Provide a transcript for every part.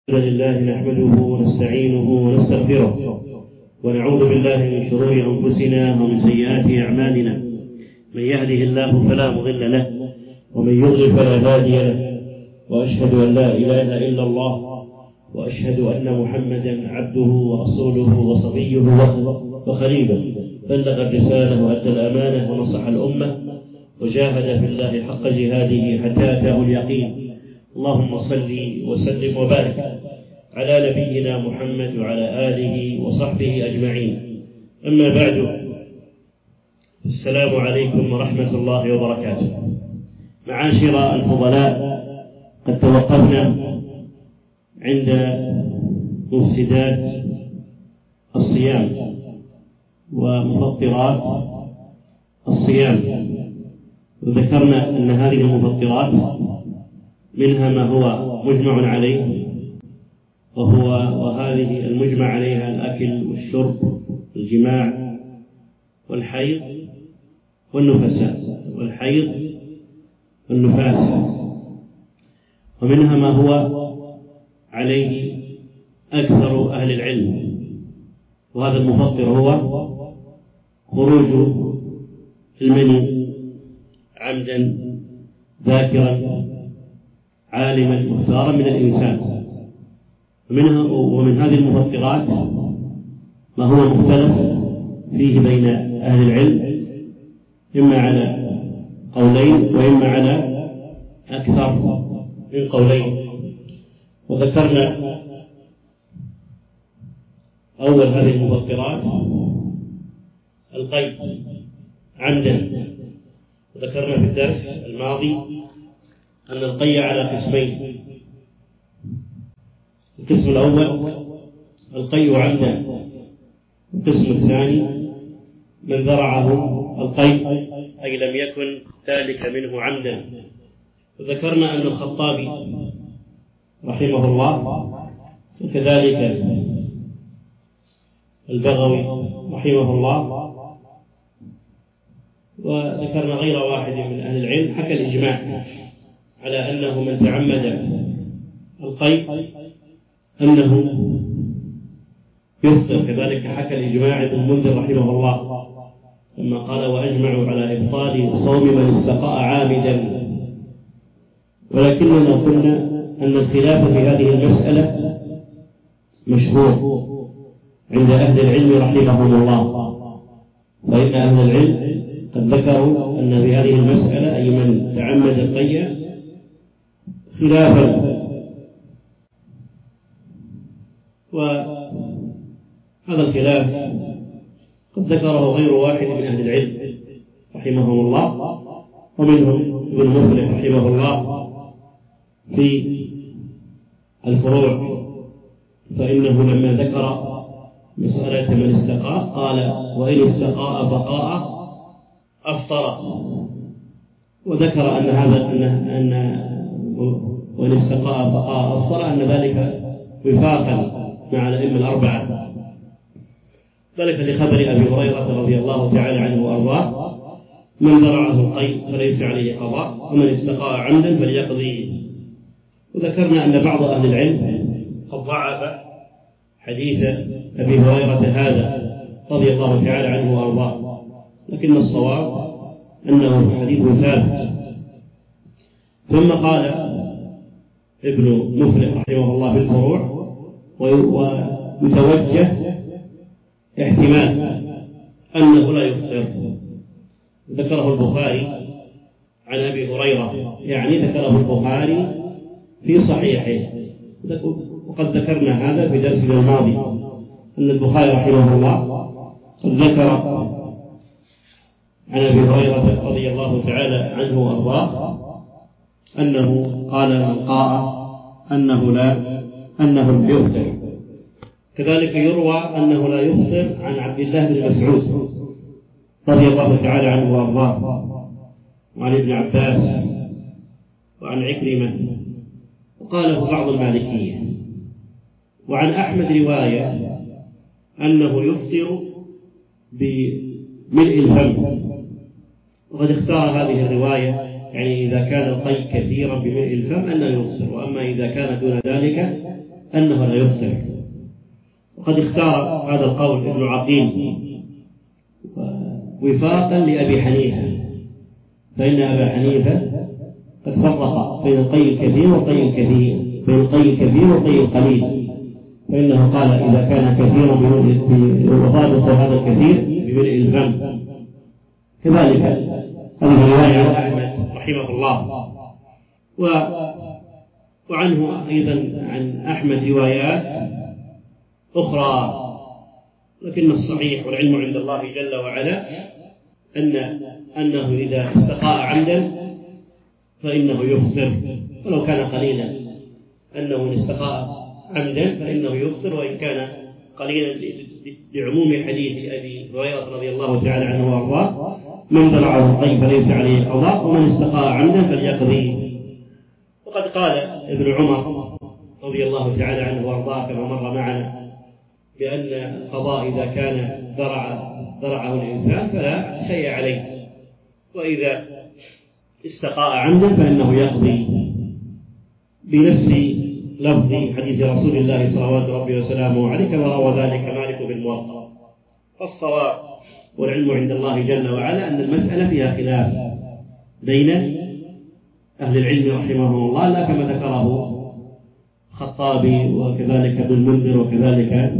الحمد لله نحمده ونستعينه ونستغفره ونعوذ بالله من شرور أنفسنا ومن سيئات أعمالنا. من يهده الله فلا مضل له ومن يضلل فلا هادي له، وأشهد أن لا إله إلا الله وأشهد أن محمدا عبده ورسوله وصفيه وخليله، بلغ الرسالة وأدى الأمانة ونصح الأمة وجاهد في الله حق جهاده حتى أتاه اليقين. اللهم صل وسلم وبارك على نبينا محمد وعلى آله وصحبه أجمعين. أما بعد، السلام عليكم ورحمة الله وبركاته. معاشر الفضلاء، قد توقفنا عند مفسدات الصيام ومفطرات الصيام، وذكرنا أن هذه المفطرات منها ما هو مجمع عليه، وهذه المجمع عليها الأكل والشرب والجماع والحيض والنفساء والنفاس، ومنها ما هو عليه أكثر أهل العلم، وهذا المفطر هو خروج المني عمدا ذاكرا عالما مختارا من الإنسان. ومن هذه المفطرات ما هو مختلف فيه بين أهل العلم، إما على قولين وإما على أكثر من قولين. وذكرنا أول هذه المفطرات القيء عمدا، وذكرنا في الدرس الماضي أن القيء على قسمين. القسم الأول القيء عمدا، القسم الثاني من ذرعه القيء أي لم يكن ذلك منه عمدا. وذكرنا أن الخطابي رحمه الله وكذلك البغوي رحمه الله وذكرنا غير واحد من أهل العلم حكى الإجماع على أنه من تعمد القيء أنه يفطر. كذلك حكى الإجماع ابن المنذر رحمه الله لما قال وأجمعوا على إبطال صوم من استقاء عامدا. ولكننا قلنا أن الخلاف في هذه المسألة مشهور عند أهل العلم رحمهم الله، فإن أهل العلم قد ذكروا أن في هذه المسألة أي من تعمد القيء خلافا، وهذا الخلاف قد ذكره غير واحد من أهل العلم رحمهم الله، ومنهم ابن مفلح رحمه الله في الفروع، فإنه لما ذكر مسألة من استقاء قال وإن استقاء بقاء أفطر، وذكر أن هذا أن وإن استقاء بقاء أفطر أن ذلك وفاقا مع الأئمة الأربعة، ذلك لخبر أبي هريرة رضي الله تعالى عنه وأرضاه من ذرعه القيء فليس عليه قضاء ومن استقاء عمدا فليقضي. وذكرنا أن بعض أهل العلم قد ضعف حديث أبي هريرة هذا رضي الله تعالى عنه وأرضاه، لكن الصواب أنه حديث ثابت. ثم قال ابن مفلح رحمه الله في الفروع ومتوجه احتمال أنه لا يفطر، ذكره البخاري عن أبي هريرة، يعني ذكره البخاري في صحيحه، وقد ذكرنا هذا في درسنا الماضي أن البخاري رحمه الله قد ذكر عن أبي هريرة رضي الله تعالى عنه وأرضاه أنه قال من قاء أنه لا يفطر. كذلك يروى أنه لا يفطر عن عبد الله بن مسعود رضي الله تعالى عنه وأرضاه، وعن ابن عباس وعن عكرمة، وقاله بعض المالكية. وعن أحمد رواية أنه يفطر بملء الفم، وقد اختار هذه الرواية يعني إذا كان القيء كثيرا بملء الفم أن يفطر، وأما إذا كان دون ذلك أنه لا يفطر. وقد اختار هذا القول ابن عقيل وفاقا لأبي حنيفة، فإن أبا حنيفة قد فرق بين القي الكثير والقي الكثير، بين القي الكثير والقي القليل، فإنه قال إذا كان كثيرا وضابط هذا الكثير بملء الفم. كذلك هذه رواية عن أحمد رحمه الله، وعنه أيضا عن أحمد روايات أخرى، لكن الصحيح والعلم عند الله جل وعلا أنه إذا استقاء عمدا فإنه يفطر ولو كان قليلا، أنه إن استقاء عمدا فإنه يفطر وإن كان قليلا، لعموم حديث أبي هريرة رضي الله تعالى عنه وأرضاه: من بلعه القي فليس عليه قضاء ومن استقاء عمدا فليقضي. وقد قال ابن عمر رضي الله تعالى عنه وأرضاه كما مر معنا بأن القضاء إذا كان ذرعه الإنسان فلا شيء عليه، وإذا استقاء عمدا فإنه يقضي، بنفس لفظ حديث رسول الله صلوات ربه وسلامه عليه كما روى ذلك مالك بالموطأ. فالصواب والعلم عند الله جل وعلا أن المسألة فيها خلاف بين أهل العلم رحمهم الله، لا كما ذكره الخطابي وكذلك ابن المنذر وكذلك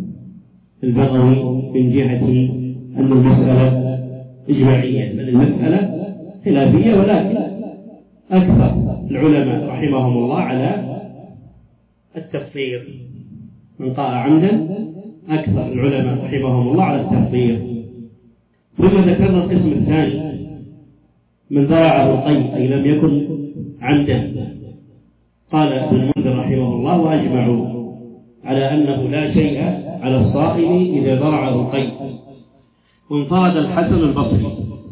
البغوي من جهة أن المسألة إجماعية، بل المسألة خلافية، ولكن أكثر العلماء رحمهم الله على التفطير. من قاء عمدا أكثر العلماء رحمهم الله على التفطير. ثم ذكرنا القسم الثاني: من ذرعه القي أي لم يكن عمدا. قال ابن المنذر رحمه الله: وأجمعوا على أنه لا شيء على الصائم إذا ذرعه القي. وانفرد الحسن البصري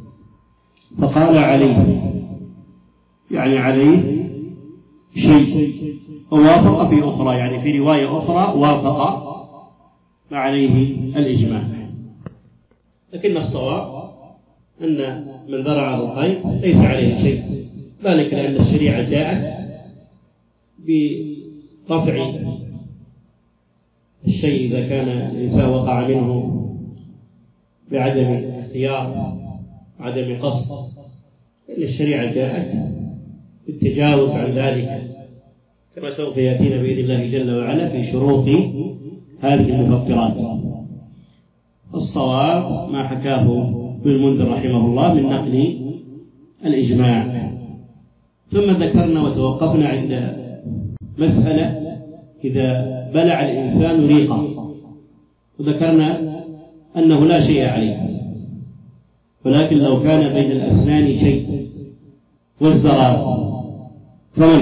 فقال عليه، يعني عليه شيء، ووافق في أخرى، يعني في رواية أخرى وافق ما عليه الإجماع. لكن الصواب أن من ذرعه القي ليس عليه شيء، ذلك لأن الشريعة جاءت برفع الشيء إذا كان الإنسان وقع منه بعدم اختيار عدم قصد، لأن الشريعة جاءت بالتجاوز عن ذلك، كما سوف يأتينا بإذن الله جل وعلا في شروط هذه المفطرات. الصواب ما حكاه ابن المنذر رحمه الله من نقل الإجماع. ثم ذكرنا وتوقفنا عند مسألة إذا بلع الإنسان ريقه، وذكرنا أنه لا شيء عليه، ولكن لو كان بين الأسنان شيء والزرار فما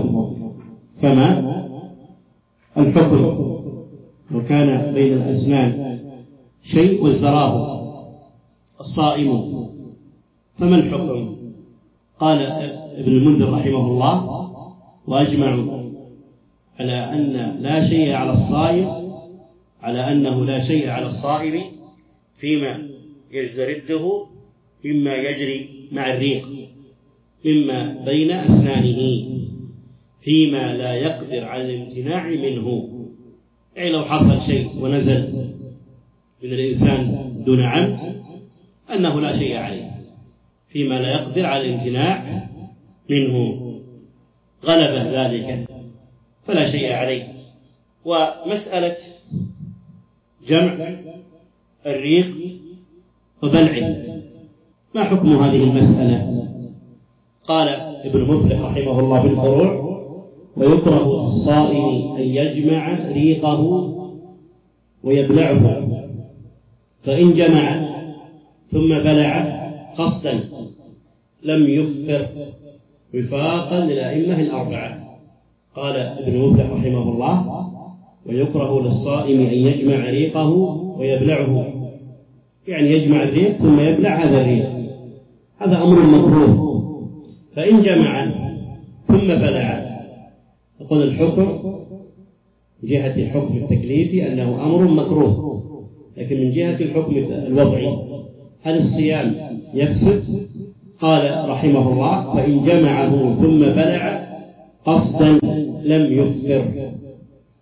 الحكم؟ لو كان بين الأسنان شيء والزرار الصائم فما الحكم؟ قال ابن المنذر رحمه الله: وأجمعوا على أن لا شيء على الصائم، على أنه لا شيء على الصائم فيما يسترده مما يجري مع الريق مما بين أسنانه فيما لا يقدر على الامتناع منه. يعني لو حصل شيء ونزل من الإنسان دون عمد أنه لا شيء عليه فيما لا يقدر على الامتناع منه، غلبه ذلك فلا شيء عليه. ومسألة جمع الريق وبلعه ما حكم هذه المسألة؟ قال ابن مفلح رحمه الله في الفروع: ويكره الصائم أن يجمع ريقه ويبلعه، فإن جمع ثم بلع قصدا لم يفطر، وفاقا للأئمة الأربعة. قال ابن مفلح رحمه الله: ويكره للصائم أن يجمع ريقه ويبلعه، يعني يجمع الريق ثم يبلع هذا الريق، هذا أمر مكروه. فإن جمع ثم بلع، يقول الحكم من جهة الحكم التكليفي أنه أمر مكروه، لكن من جهة الحكم الوضعي هل الصيام يفسد؟ قال رحمه الله: فإن جمعه ثم بلع قصدا لم يفطر،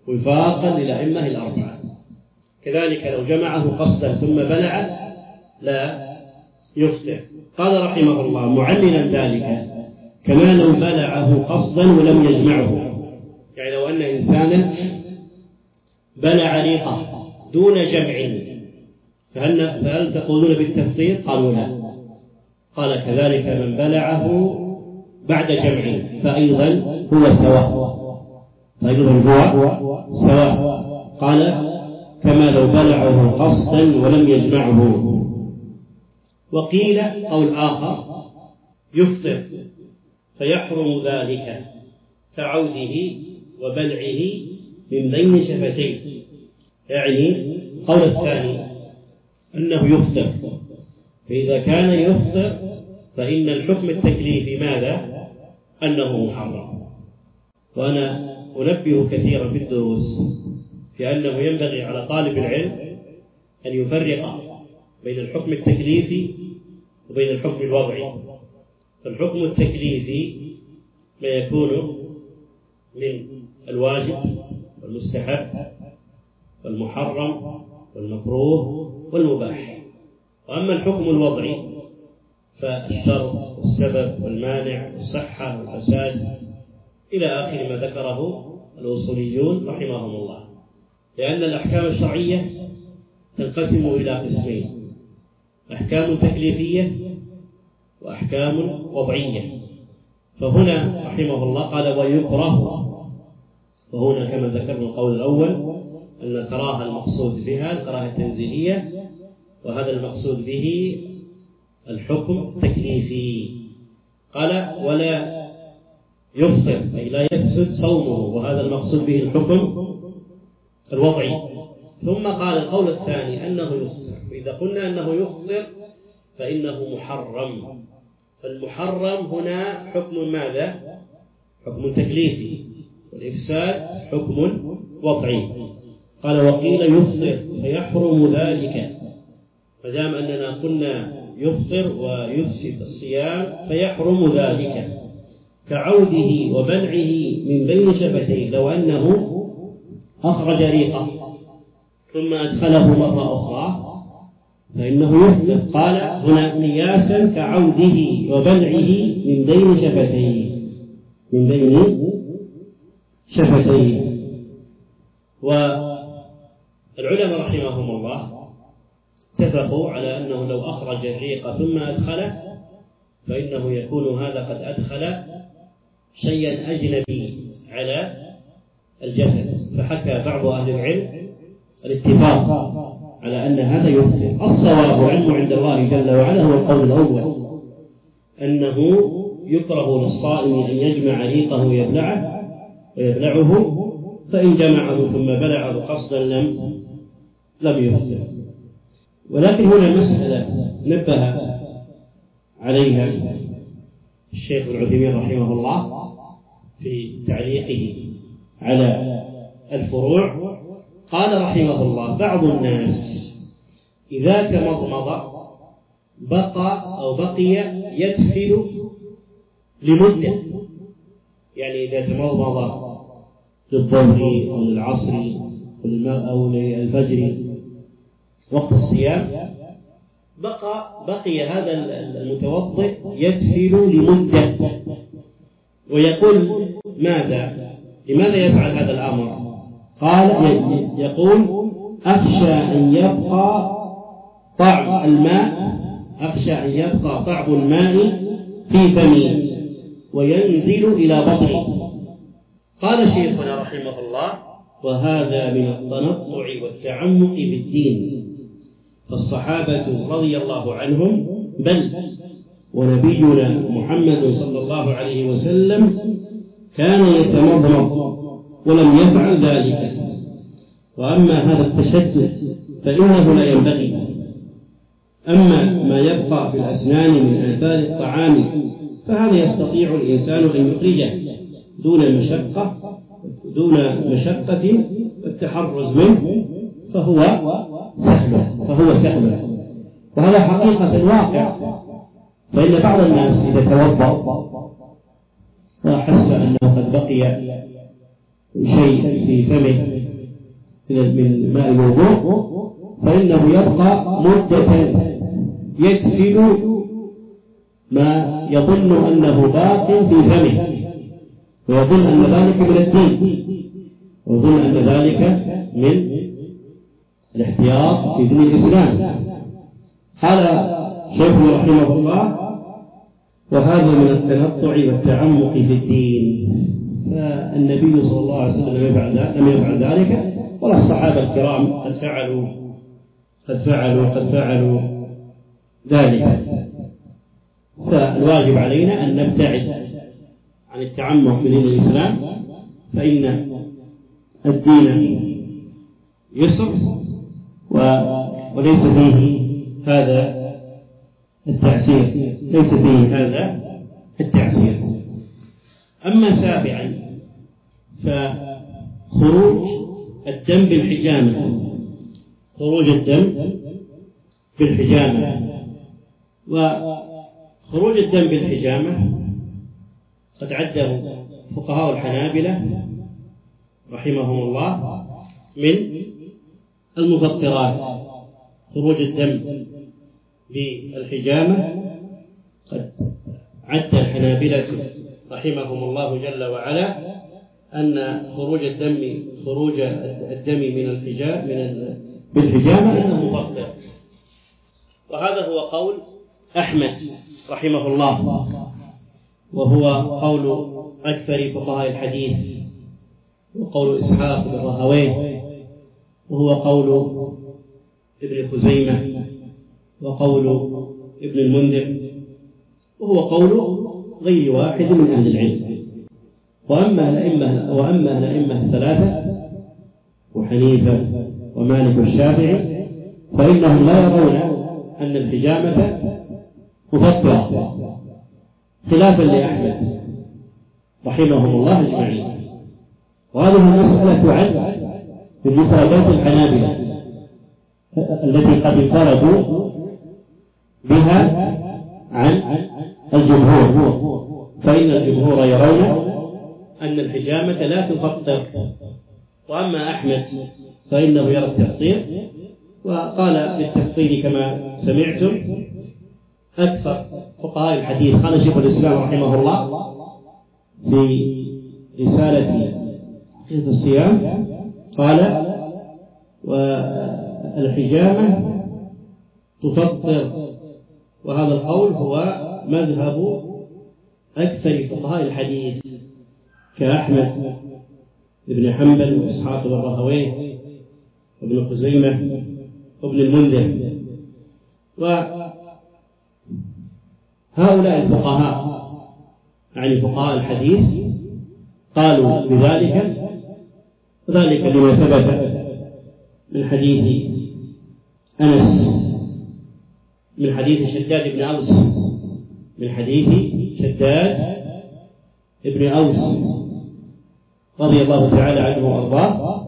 وفاقا للأئمة الأربعة. كذلك لو جمعه قصدا ثم بلع لا يفطر. قال رحمه الله معللا ذلك كما لو بلعه قصدا ولم يجمعه، يعني لو أن إنسانا بلع ريقه دون جمع فهل تقولون بالتفطير؟ قالوا لا. قال كذلك من بلعه بعد جمع فأيضا هو سواء، قال كما لو بلعه قصدا ولم يجمعه. وقيل قول آخر يفطر فيحرم ذلك كعوده وبلعه من بين شفتيه، يعني قول الثاني أنه يفطر، فإذا كان يفطر فإن الحكم التكليفي ماذا؟ أنه محرم. وأنا أنبه كثيرا في الدروس في أنه ينبغي على طالب العلم أن يفرق بين الحكم التكليفي وبين الحكم الوضعي. فالحكم التكليفي ما يكون من الواجب والمستحب والمحرم والمكروه والمباح. وأما الحكم الوضعي فالشرط والسبب والمانع والصحة والفساد إلى آخر ما ذكره الأصوليون رحمهم الله. لأن الأحكام الشرعية تنقسم إلى قسمين: أحكام تكليفية وأحكام وضعية. فهنا رحمه الله قال ويكره، وهنا كما ذكرنا القول الأول أن الكراهة المقصود بها الكراهة التنزيهية، وهذا المقصود به الحكم التكليفي. قال ولا يفطر أي لا يفسد صومه، وهذا المقصود به الحكم الوضعي. ثم قال القول الثاني أنه يفطر، وإذا قلنا أنه يفطر فإنه محرم. فالمحرم هنا حكم ماذا؟ حكم تكليفي، والإفساد حكم وضعي. قال وقيل يفطر فيحرم ذلك، فدام أننا قلنا يفطر ويفسد الصيام فيحرم ذلك كعوده وبلعه من بين شفتيه، لو أنه أخرج ريقه ثم أدخله مرة أخرى فإنه يفطر. قال هنا قياسا كعوده وبلعه من بين شفتيه. والعلماء رحمهم الله اتفقوا على أنه لو أخرج الريق ثم أدخله فإنه يكون هذا قد أدخل شيئا أجنبي على الجسد. فحكى بعض أهل العلم الاتفاق على أن هذا يفطر. الصواب علم عند الله جل وعلا هو القول الأول، أنه يكره للصائم أن يجمع ريقه ويبلعه، فإن جمعه ثم بلعه قصدا لم يفطر. ولكن هنا مسألة نبه عليها الشيخ العثيمين رحمه الله في تعليقه على الفروع. قال رحمه الله بعض الناس إذا تمضمض بقي يدخل لمدة، يعني إذا تمضمض للظهر أو للعصر أو للفجر وقت الصيام بقي هذا المتوضئ يدخل لمدة، ويقول لماذا يفعل هذا الأمر؟ قال يقول أخشى أن يبقى طعم الماء في فمي وينزل إلى بطني. قال شيخنا رحمه الله وهذا من التنطع والتعمق في الدين، فالصحابة رضي الله عنهم بل ونبينا محمد صلى الله عليه وسلم كان يتمضمض ولم يفعل ذلك. وأما هذا التشدد فإنه لا ينبغي. أما ما يبقى في الأسنان من آثار الطعام فهذا يستطيع الإنسان أن يخرجه دون مشقة التحرز منه، فهو سهل. وهذا حقيقة الواقع. فإن بعض الناس إذا توضأ وأحس أنه قد بقي شيء في فمه من ماء الوضوء فإنه يبقى مدة يكفل ما يظن أنه باق في فمه ويظن أن ذلك من الدين ويظن أن ذلك من الاحتياط في دين الإسلام. قال شيخ رحمه الله وهذا من التنطع والتعمق في الدين. فالنبي صلى الله عليه وسلم لم يفعل ذلك ولا الصحابة الكرام قد فعلوا ذلك. فالواجب علينا أن نبتعد عن التعمق في دين الإسلام فإن الدين يسر وليس فيه هذا التعسير. أما سابعا فخروج الدم بالحجامة وخروج الدم بالحجامة قد عده فقهاء الحنابلة رحمهم الله من المفطرات. خروج الدم بالحجامة قد عد الحنابلة رحمهم الله جل وعلا أن خروج الدم بالحجامة أنه مفطر، وهذا هو قول أحمد رحمه الله، وهو قول أكثر فقهاء الحديث، وقول إسحاق بن راهويه، وهو قول ابن خزيمة، وقول ابن المنذر، وهو قول غير واحد من أهل العلم. وأما الأئمة الثلاثة وحنيفة ومالك والشافعي فإنهم لا يرون أن الحجامة مفطرة خلافا لأحمد رحمهم الله أجمعين. وهذه المسألة تعد من مفردات الحنابلة التي قد انفردوا بها عن الجمهور، فإن الجمهور يرون أن الحجامة لا تفطر، وأما أحمد فإنه يرى التفطير، وقال بالتفطير كما سمعتم أكثر فقهاء الحديث. قال شيخ الإسلام رحمه الله في رسالة عقيدة الصيام قال والحجامة تفطر، وهذا القول هو مذهب أكثر فقهاء الحديث كأحمد بن حنبل وإسحاق بن راهويه وابن خزيمة وابن المنذر. وهؤلاء الفقهاء يعني فقهاء الحديث قالوا بذلك، ذلك لما ثبت من حديث أنس، من حديث شداد بن أوس، رضي الله تعالى عنه وأرضاه،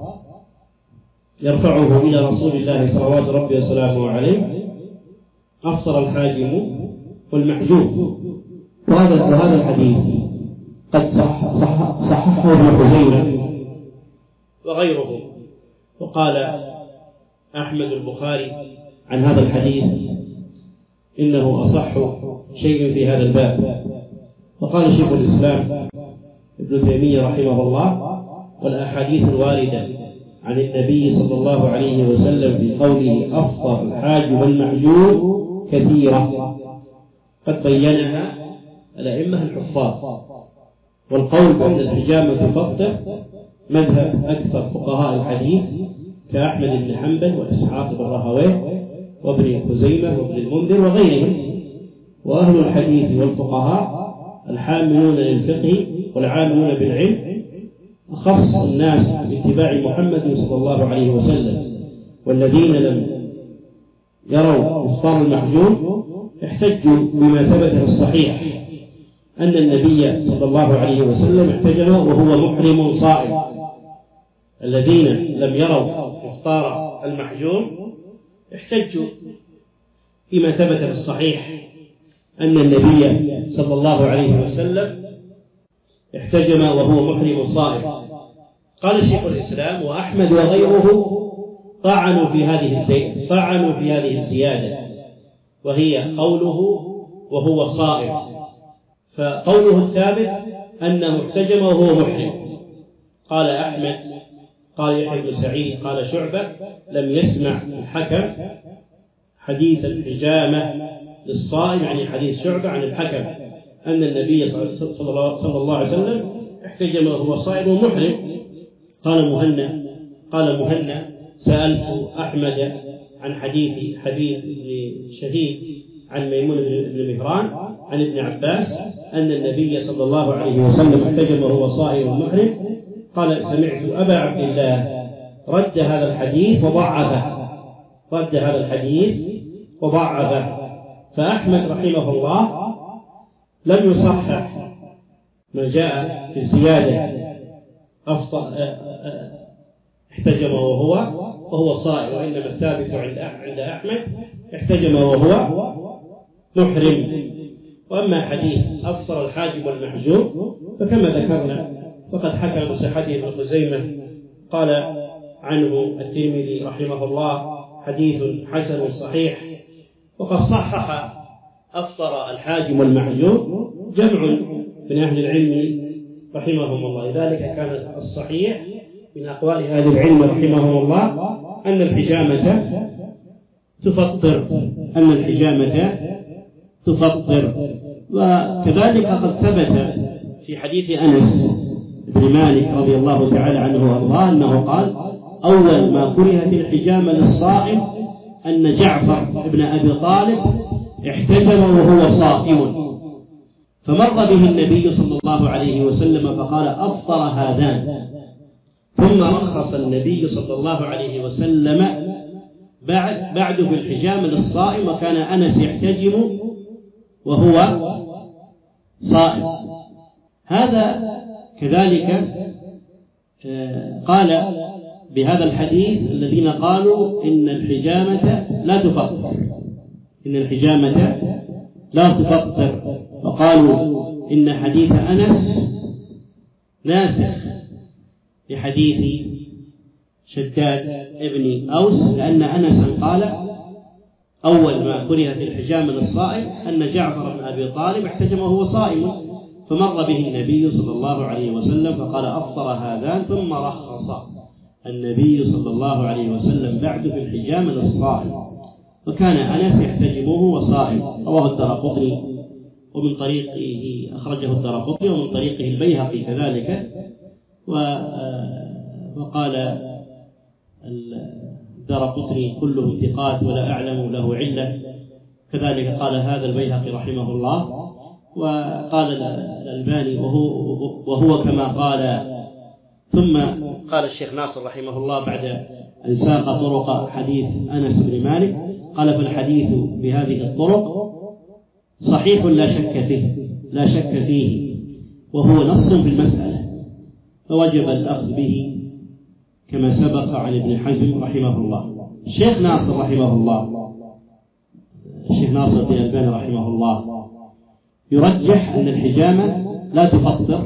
يرفعه إلى رسول الله صلوات ربي وسلامه عليه: أفطر الحاجم والمحجوم. وهذا الحديث قد صححه ابن خزيمة وغيره. وقال أحمد البخاري عن هذا الحديث إنه أصح شيء في هذا الباب. وقال شيخ الإسلام ابن تيمية رحمه الله: والأحاديث الواردة عن النبي صلى الله عليه وسلم في قوله أفطر الحاج والمحجوم كثيرة قد بينها الأئمة الحفاظ. والقول بأن الحجامة تفطر مذهب أكثر فقهاء الحديث كأحمد بن حنبل وإسحاق بن راهويه وابن خزيمة وابن المنذر وغيرهم. وأهل الحديث والفقهاء الحاملون للفقه والعاملون بالعلم أخص الناس باتباع محمد صلى الله عليه وسلم، والذين لم يروا إفطار المحجوم احتجوا بما ثبت في الصحيح أن النبي صلى الله عليه وسلم احتجم وهو محرم صائم. الذين لم يروا إفطار المحجوم احتجوا بما ثبت في الصحيح أن النبي صلى الله عليه وسلم احتجم وهو محرم صائم. قال شيخ الإسلام: وأحمد وغيره طعنوا في هذه الزيادة، وهي قوله وهو صائم. فقوله الثابت أن محتجم وهو محرم. قال أحمد، قال يحيى بن سعيد، قال شعبة: لم يسمع الحكم حديث الحجامة للصائم، يعني حديث شعبة عن الحكم أن النبي صلى الله عليه وسلم احتجم وهو صائم محرم. قال مهنا: سألت أحمد عن حديث حبيب بن شهيد عن ميمون بن مهران عن ابن عباس أن النبي صلى الله عليه وسلم احتجم وهو صائم محرم. قال: سمعت أبا عبد الله رد هذا الحديث وضعفه. فأحمد رحمه الله لم يصحح ما جاء في الزيادة احتجم وهو صائم، وإنما الثابت عند أحمد احتجم وهو محرم. وأما حديث أفطر الحاجب والمحجوب فكما ذكرنا فقد حكى بصحته ابن خزيمة، قال عنه الترمذي رحمه الله: حديث حسن صحيح. وقد صحح أفطر الحاجب والمحجوب جمع من أهل العلم رحمهم الله. لذلك كان الصحيح من أقوال أهل العلم رحمهم الله أن الحجامة تفطر. وكذلك قد ثبت في حديث أنس بن مالك رضي الله تعالى عنه وارضاه أنه قال: أول ما كرهت الحجامة للصائم أن جعفر بن أبي طالب احتجم وهو صائم، فمر به النبي صلى الله عليه وسلم فقال: أفطر هذان. ثم رخص النبي صلى الله عليه وسلم بعد في الحجامة للصائم، وكان أنس يحتجم وهو صائم. هذا كذلك قال بهذا الحديث الذين قالوا إن الحجامة لا تفطر، وقالوا إن حديث أنس ناسخ لحديث شداد ابن أوس، لأن أنس قال: أول ما كرهت الحجامة للصائم أن جعفر بن أبي طالب احتجم وهو صائم، فمر به النبي صلى الله عليه وسلم فقال: أفطر هذان. ثم رخص النبي صلى الله عليه وسلم بعد في الحجامة للصائم، وكان أنس يحتجم وهو صائم. رواه الدارقطني ومن طريقه أخرجه الدارقطني ومن طريقه البيهقي كذلك. وقال الدارقطني: كله ثقات ولا أعلم له علة. كذلك قال هذا البيهقي رحمه الله. وقال الألباني وهو كما قال. ثم قال الشيخ ناصر رحمه الله بعد أن ساق طرق حديث أنس بن مالك قال: فالحديث بهذه الطرق صحيح لا شك فيه، وهو نص في المسألة، فوجب الأخذ به كما سبق عن ابن حزم رحمه الله. الشيخ ناصر رحمه الله، الشيخ ناصر بن الألباني رحمه الله يرجح أن الحجامة لا تفطر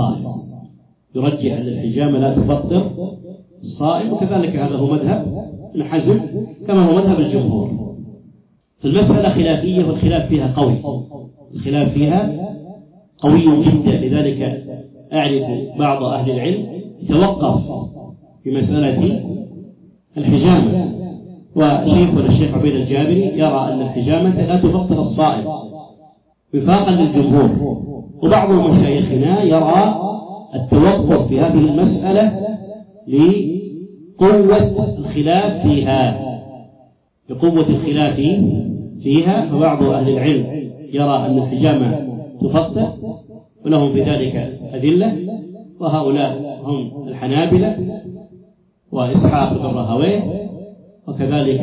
الصائم، وكذلك هذا هو مذهب ابن حزم كما هو مذهب الجمهور. فالمسألة خلافية، والخلاف فيها قوي جدا. لذلك أعرف بعض أهل العلم يتوقف في مسألة الحجامة، وشيخنا الشيخ عبيد الجابري يرى أن الحجامة لا تفطر الصائم وفاقا للجمهور، وبعض مشايخنا يرى التوقف في هذه المسألة لقوة الخلاف فيها. فبعض أهل العلم يرى أن الحجامة تفطر ولهم في ذلك أدلة، وهؤلاء هم الحنابلة وإسحاق بن راهويه، وكذلك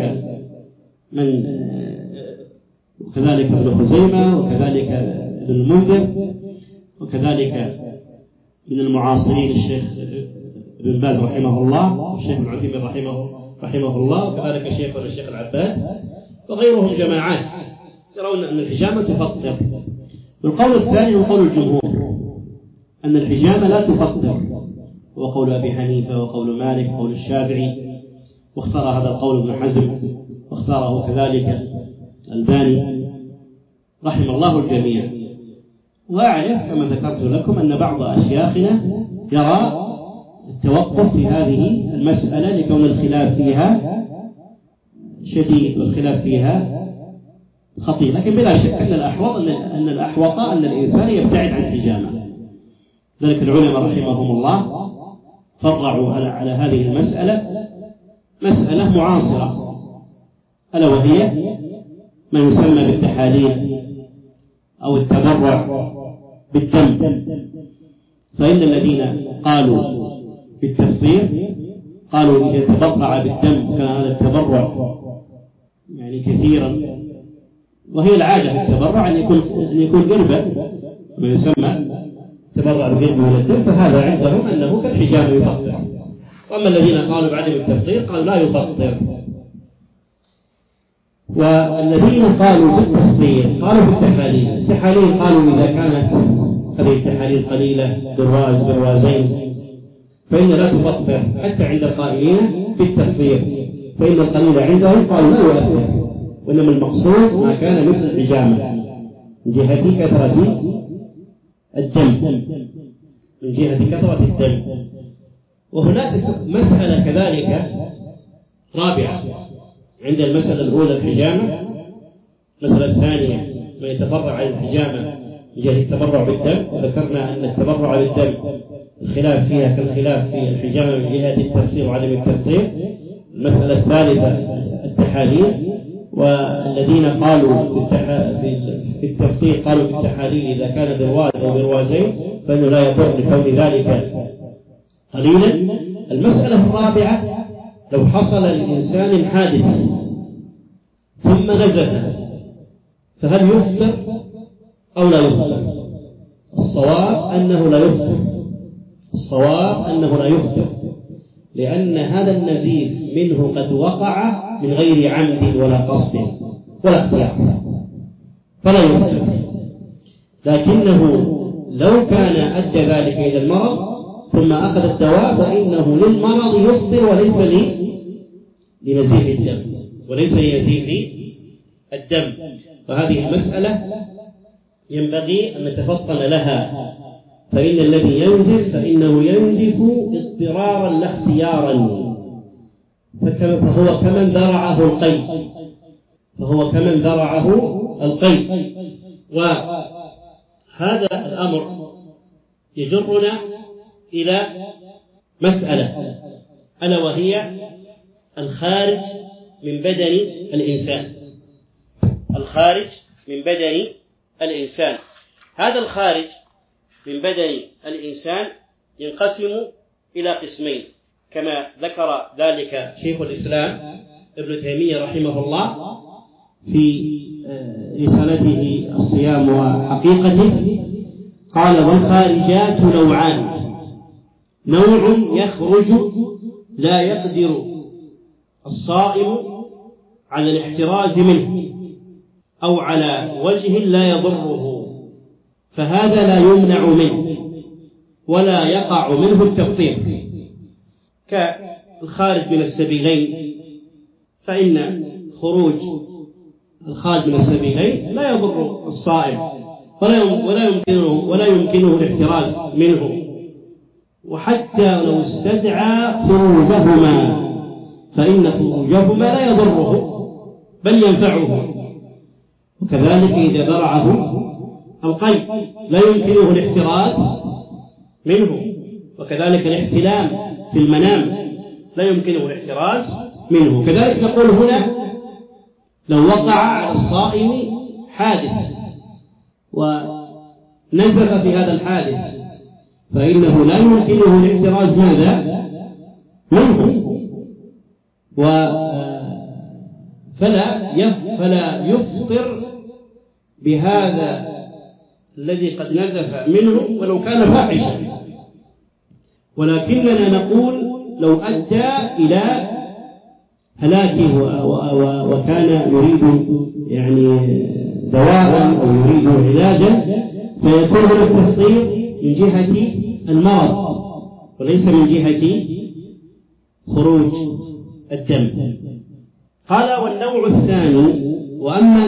ابن خزيمة، وكذلك ابن المنذر، وكذلك من المعاصرين الشيخ ابن باز رحمه الله، والشيخ ابن عثيمين رحمه الله، وكذلك الشيخ العباس وغيرهم جماعات يرون أن الحجامة تفطر. والقول الثاني هو قول الجمهور أن الحجامة لا تفطر، وقول أبي حنيفة وقول مالك وقول الشافعي، واختار هذا القول ابن حزم، واختاره كذلك الباني رحم الله الجميع. وأعرف كما ذكرت لكم أن بعض أشياخنا يرى التوقف في هذه المسألة لكون الخلاف فيها شديد والخلاف فيها خطير، لكن بلا شك أن الأحوط أن الإنسان يبتعد عن الحجامة. ذلك العلماء رحمهم الله فرعوا على هذه المسألة مسألة معاصرة، ألا وهي ما يسمى بالتحاليل أو التبرع بالدم. فإن الذين قالوا بالتفسير قالوا إذا تبرع بالدم كان هذا التبرع يعني كثيرا، وهي العادة في التبرع أن يكون قربا، ما يسمى تبرع بالقرب من الدم، فهذا عندهم أنه كالحجامة يفطر. وأما الذين قالوا بعدم التفطير قالوا لا يفطر. والذين قالوا بالتفطير قالوا بالتحاليل. التحاليل قالوا إذا كانت هذه التحاليل قليلة بروازين فإن لا تفطر، حتى عند القائلين بالتفطير فإن القليل عندهم قالوا لا يؤثر، وإنما المقصود ما كان مثل الحجامة من جهة كثرة الدم، من جهة كثرة الدم. وهناك مسألة كذلك رابعة عند المسألة الأولى الحجامة. المسألة الثانية ما يتفرع عن الحجامة من جهة التبرع بالدم، وذكرنا أن التبرع بالدم الخلاف فيها كالخلاف في الحجامة من جهة التفسير وعدم التفسير. المسألة الثالثة التحاليل، والذين قالوا في التفسير قالوا بالتحاليل إذا كان برواز أو بروازين فإنه لا يضر لكون ذلك قليلا. المسألة الرابعة لو حصل للإنسان حادث ثم نزف فهل يفطر أو لا يفطر؟ الصواب أنه لا يفطر، الصواب أنه لا يفطر، لأن هذا النزيف منه قد وقع من غير عمد ولا قصد ولا اختيار فلا يفطر. لكنه لو كان أدى ذلك إلى المرض ثم أخذ الدواء فإنه للمرض يفطر وليس لنزيف الدم، وليس لنزيف الدم. فهذه المسألة ينبغي أن نتفطن لها، فإن الذي ينزف فإنه ينزف اضطرارا لا اختيارا، فهو كمن ذرعه القيء، وهذا الأمر يجرنا إلى مسألة ألا وهي الخارج من بدن الإنسان. الخارج من بدن الإنسان، هذا الخارج من بدن الإنسان ينقسم إلى قسمين كما ذكر ذلك شيخ الإسلام ابن تيمية رحمه الله في رسالته الصيام وحقيقته. قال والخارجات نوعان، نوع يخرج لا يقدر الصائم على الاحتراز منه أو على وجه لا يضره، فهذا لا يمنع منه ولا يقع منه التفطير، كالخارج من السبيلين، فإن خروج الخارج من السبيلين لا يضر الصائم ولا يمكنه الاحتراز منه، وحتى لو استدعى خروجهما فإن خروجهما لا يضره بل ينفعه. وكذلك إذا ذرعه القيء لا يمكنه الاحتراز منه، وكذلك الاحتلام في المنام لا يمكنه الاحتراز منه. كذلك نقول هنا لو وقع على الصائم حادث ونزف في هذا الحادث فإنه لا يمكنه الاحتراز ماذا منه، فلا يفطر بهذا الذي قد نزف منه ولو كان فاحشا، ولكننا نقول لو أدى إلى هلاكه وكان يريد يعني دواء أو يريد علاجا فيكون التفطير من جهة المرض وليس من جهة خروج الدم. قال: والنوع الثاني: وأما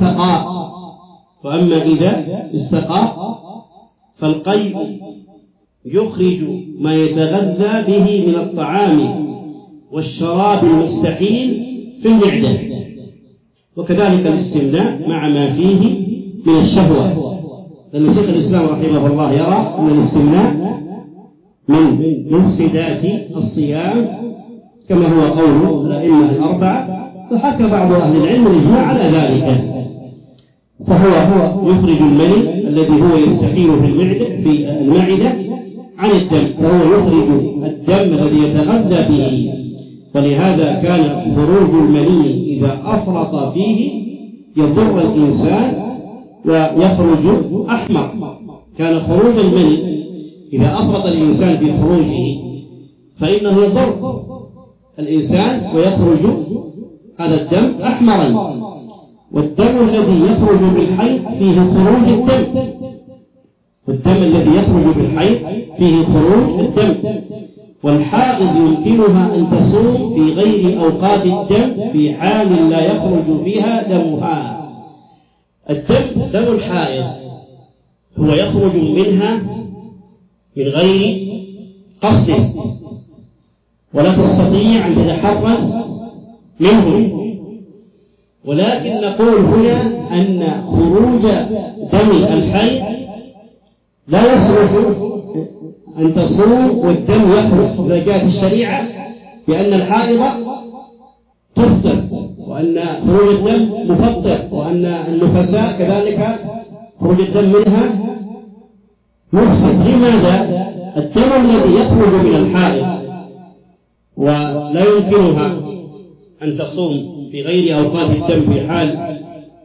إذا استقى فالقيء يخرج ما يتغذى به من الطعام والشراب المستحيل في المعدة، وكذلك الاستمناء مع ما فيه من الشهوة، لأن شيخ الإسلام رحمه الله يرى أن الاستمناء من مفسدات الصيام كما هو قول الأئمة الأربعة، وحكى بعض أهل العلم الإجماع على ذلك. فهو يخرج المني الذي هو يستحيل في المعدة عن الدم، فهو يخرج الدم الذي يتغذى به، ولهذا كان خروج المني إذا أفرط فيه يضر الإنسان ويخرج أحمر. كان خروج المني إذا أفرط الإنسان في خروجه فإنه يضر الإنسان ويخرج هذا الدم أحمرا، والدم الذي يخرج بالحيض فيه خروج الدم، والدم الذي يخرج بالحيض فيه خروج الدم. والحائض يمكنها أن تصوم في غير أوقات الدم في حال لا يخرج فيها دمها. دم الحائض هو يخرج منها من غير قصد، ولا تستطيع أن تتحرز منه، ولكن نقول هنا أن خروج دم الحيض لا يصلح أن تصوم والدم يخرج، إذا جاءت الشريعة بأن الحائض تفطر، وأن خروج الدم مفطر، وأن النفساء كذلك خروج الدم منها مفسد. لماذا؟ الدم الذي يخرج من الحائض ولا يمكنها أن تصوم في غير أوقات الدم في حال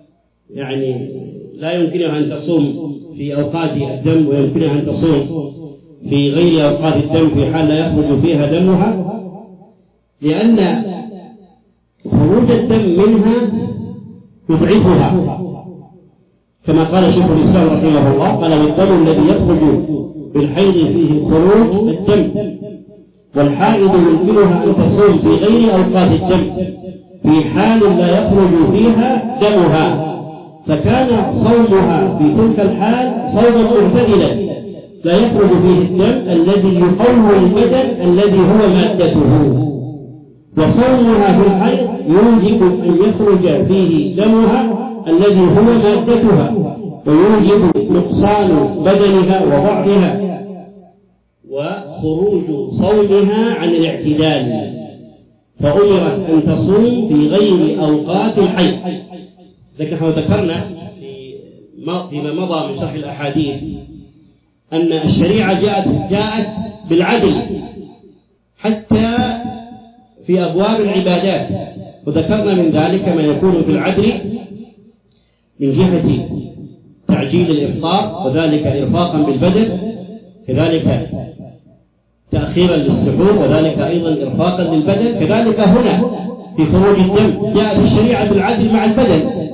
لا يمكنها أن تصوم في أوقات الدم، ويمكنها أن تصوم في غير أوقات الدم في حال لا يخرج فيها دمها، لأن خروج الدم منها يضعفها، كما قال شيخ الإسلام رحمه الله: قال: والدم الذي يخرج بالحيض فيه خروج الدم، والحائض يمكنها أن تصوم في غير أوقات الدم في حال لا يخرج فيها دمها، فكان صومها في تلك الحال صوما معتدلا لا يخرج فيه الدم الذي يقوي البدن الذي هو مادته، وصومها في الحيض يوجب أن يخرج فيه دمها الذي هو مادتها، ويوجب نقصان بدنها وضعفها وخروج صومها عن الاعتدال، فأمرت أن تصوم في غير أوقات الحيض. لكن ذكرنا فيما مضى من شرح الأحاديث أن الشريعة جاءت بالعدل حتى في أبواب العبادات، وذكرنا من ذلك ما يكون في العدل من جهة تعجيل الإفطار، وذلك إرفاقا بالبدن، كذلك تأخيرا للسحور، وذلك أيضا إرفاقا للبدن. كذلك هنا في خروج الدم جاءت الشريعة بالعدل مع البدن،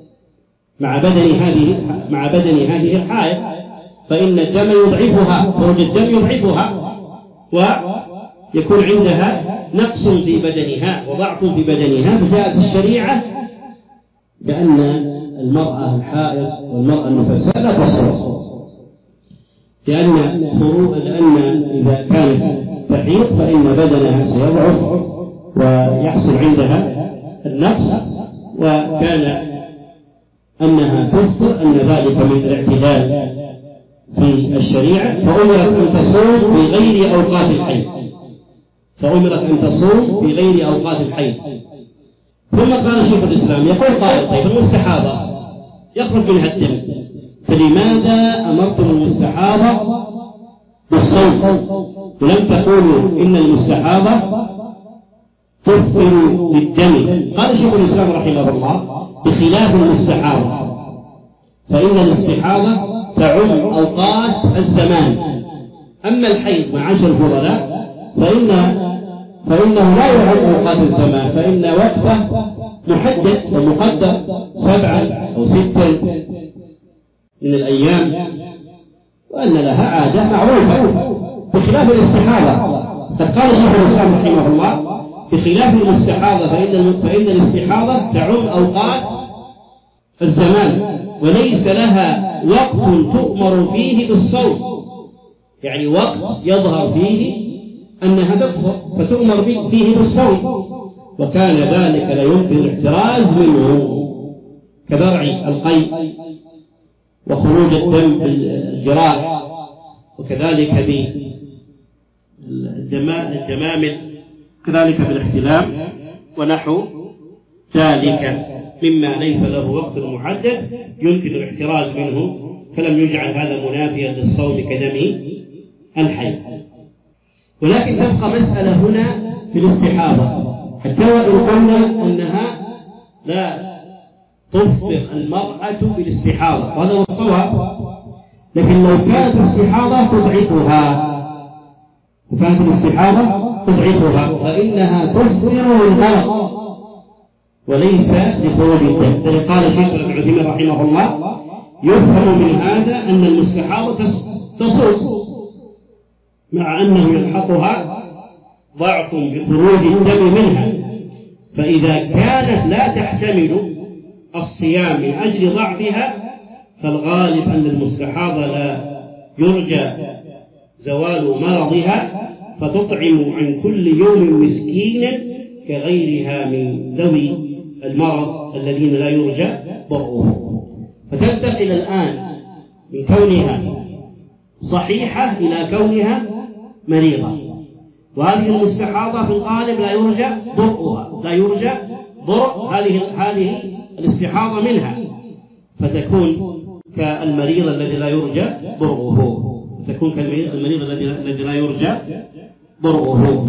مع بدن هذه الحائض، فإن الدم يضعفها، خروج الدم يضعفها ويكون عندها نقص في بدنها وضعف في بدنها، فجاءت الشريعة بأن المرأة الحائض والمرأة النفساء لا تصوم، لأن إذا كانت تحيض فإن بدنها سيضعف ويحصل عندها النقص، وكان أنها تفطر أن ذلك من الاعتدال في الشريعة، فأمرت أن تصوم في غير أوقات الحيض. ثم قال شيخ الإسلام: يقول قائل: طيب المستحاضة يخرج منها الدم، فلماذا أمرتم المستحاضة بالصوم ولم تقولوا إن المستحاضة تفطر بالدم؟ قال شيخ الإسلام رحمه الله: بخلاف المستحاضة، فإن الاستحاضة تعم أوقات الزمان، أما الحيض معاشر الفضلاء فإنه لا يعم أوقات الزمان، فإن وقته محدد ومقدر 7 أو 6 من الأيام، وأن لها عادة معروفة، بخلاف الاستحاضة. قد قال شيخ الإسلام رحمه الله بخلاف الاستحاضة فإن الاستحاضة تعم أوقات الزمان وليس لها وقت تؤمر فيه بالصوم، يعني وقت يظهر فيه أنها تطهر فتؤمر فيه بالصوم، وكان ذلك لا يمكن الاحتراز منه كدرع القيء وخروج الدم بالجراح، وكذلك بالجمامل، كذلك بالاحتلام ونحو ذلك مما ليس له وقت محدد يمكن الاحتراز منه، فلم يجعل هذا منافيا للصوم كدم الحي. ولكن تبقى مسألة هنا في الاستحاضة، حتى وإن قلنا أنها لا تفطر المرأة بالاستحاضة وهذا هو الصواب، لكن لو كانت الاستحاضة تضعفها فإنها تفطر الغرق وليس لخروج الدم. قال شيخ ابن عثيمين رحمه الله يفهم من هذا أن المستحاضة تصوم مع أنه يلحقها ضعف بخروج الدم منها، فإذا كانت لا تحتمل الصيام من أجل ضعفها فالغالب أن المستحاضة لا يرجى زوال مرضها فتطعم عن كل يوم مسكينا كغيرها من ذوي المرض الذين لا يرجى برؤهم، فتنتقل الآن من كونها صحيحة إلى كونها مريضة، وهذه المستحاضة في الغالب لا يرجى برؤها، لا يرجى برء هذه الاستحاضة منها، فتكون كالمريض الذي لا يرجى برؤه، تكون كالمريض الذي لا يرجى برؤه.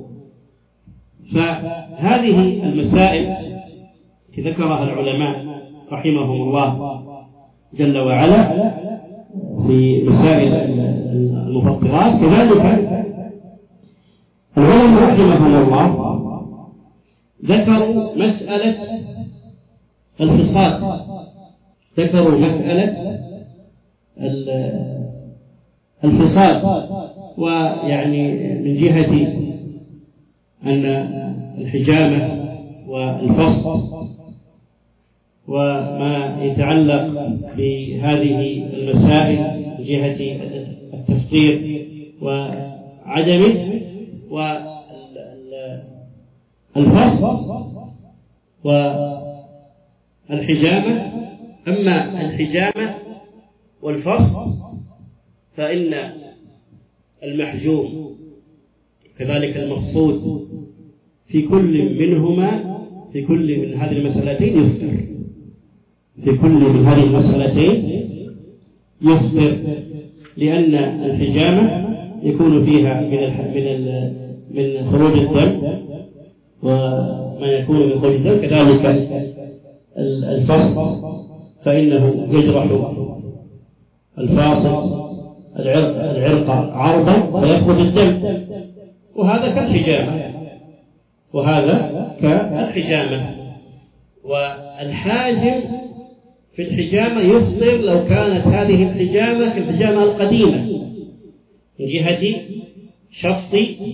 فهذه المسائل ذكرها العلماء رحمهم الله جل وعلا في مسائل المفطرات. كذلك العلماء رحمهم الله ذكروا مسألة الفصال، ذكروا مسألة الفصال، ويعني من جهة أن الحجامة والفصل وما يتعلق بهذه المسائل من جهة التفطير وعدمه والفصل والحجامة. أما الحجامة والفصل فإن المحجوم كذلك المقصود في كل منهما، في كل من هذه المسألتين يفطر، في كل من هذه المسألتين يفطر، لأن الحجامة يكون فيها من خروج الدم وما يكون من خروج الدم، كذلك الفصل فإنه يجرح الفاصل العرق عرضا فيخرج الدم، وهذا كالحجامة، وهذا كالحجامة. والحاجم في الحجامة يفطر لو كانت هذه الحجامة كالحجامة القديمة من جهة شفط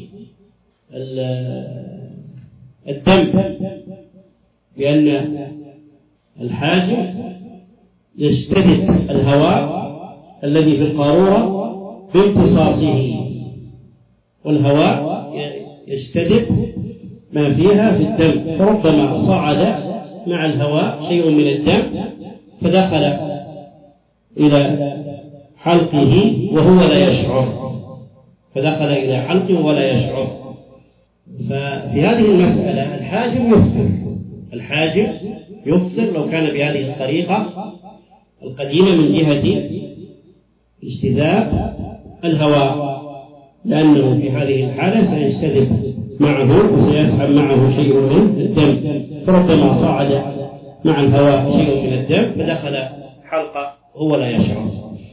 الدم، لأن الحاجم يجتذب الهواء الذي في القارورة بامتصاصه، والهواء يجتذب ما فيها في الدم، فربما صعد مع الهواء شيء من الدم فدخل إلى حلقه وهو لا يشعر، فدخل إلى حلقه ولا يشعر. ففي هذه المسألة الحاجم يفطر لو كان بهذه الطريقة القديمة من جهة اجتذاب الهواء، لأنه في هذه الحالة سيجتذب معه وسيسحب معه شيء من الدم، فربما صعد مع الهواء شيء من الدم فدخل حلقة هو لا يشعر.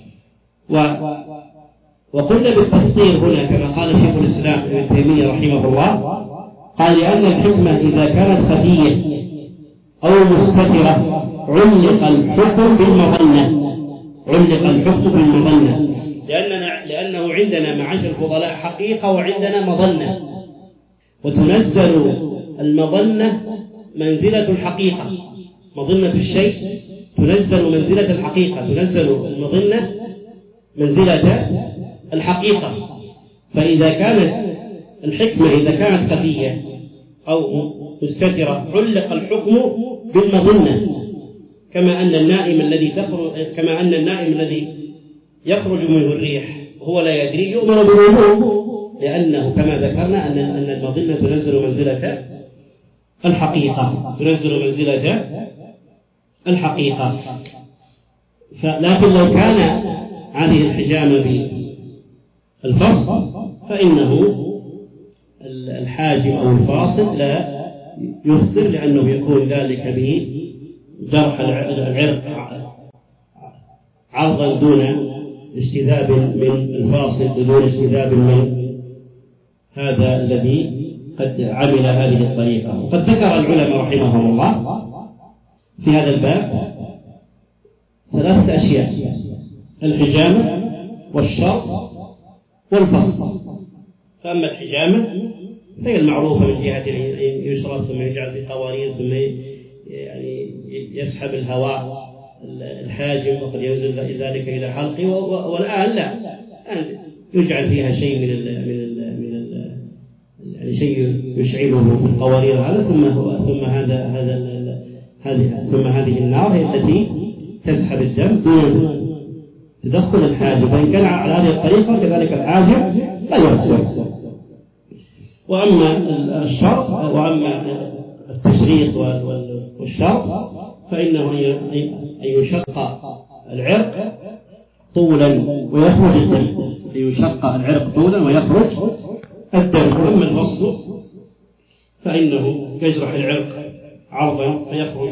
وقلنا بالتفطير هنا كما قال شيخ الإسلام ابن تيمية رحمه الله، قال لأن الحكمة إذا كانت خفية أو مستترة علق الحكم بالمظنة، لأنه عندنا معاشر الفضلاء حقيقة وعندنا مظنة، وتنزل المظنة منزلة الحقيقة. مظنة الشيء تنزل منزلة الحقيقة، تنزل المظنة منزلة الحقيقة. فإذا كانت الحكمة إذا كانت خفية أو مستترة علق الحكم بالمظنة، كما أن النائم الذي يخرج منه الريح وهو لا يدري يؤمر بالوضوء، لأنه كما ذكرنا أن المظنة تنزل منزلة الحقيقة، تنزل منزلة الحقيقة. لكن لو كان هذه الحجامة بالفصل فإنه الحاجم أو الفاصل لا يفطر، لأنه يكون ذلك به جرح العرق عرضا دون اجتذاب من الفاصل، دون اجتذاب من هذا الذي قد عمل هذه الطريقة. وقد ذكر العلماء رحمهم الله في هذا الباب 3 أشياء: الحجامة والشرط والفصل. فأما الحجامة فهي المعروفة من جهة يشرب ثم يجعل في قوارير ثم يعني يسحب الهواء الحاجم وقد ينزل ذلك إلى حلقه، والآن لا، الآن يجعل فيها شيء يعني شيء يشعله في القوارير هذا، ثم هذه النار هي التي تسحب الدم دون تدخل الحاجب. فإن كان على هذه الطريقة كذلك الحاجب لا يخرج. وأما الشرط وأما التشريط والشرط فإنه أن يشق العرق طولا ويخرج الدم، يشق العرق طولا ويخرج الدم. وأما الفصل فإنه يجرح العرق عرضا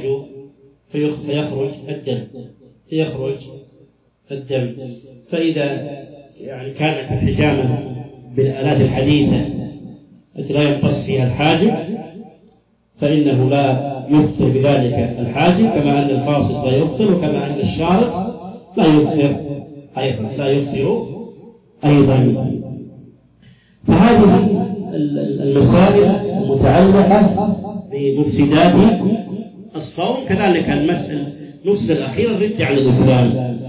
فيخرج الدم. فإذا يعني كانت الحجامة بالآلات الحديثة التي لا ينقص فيها الحاجب فإنه لا يفطر بذلك الحاجب، كما أن الفاصل لا يفطر، وكما أن الشارط لا يفطر أيضا. فهذه المسائل المتعلقة بمفسدات الصوم. كذلك المفسد الأخير الردة عن الإسلام،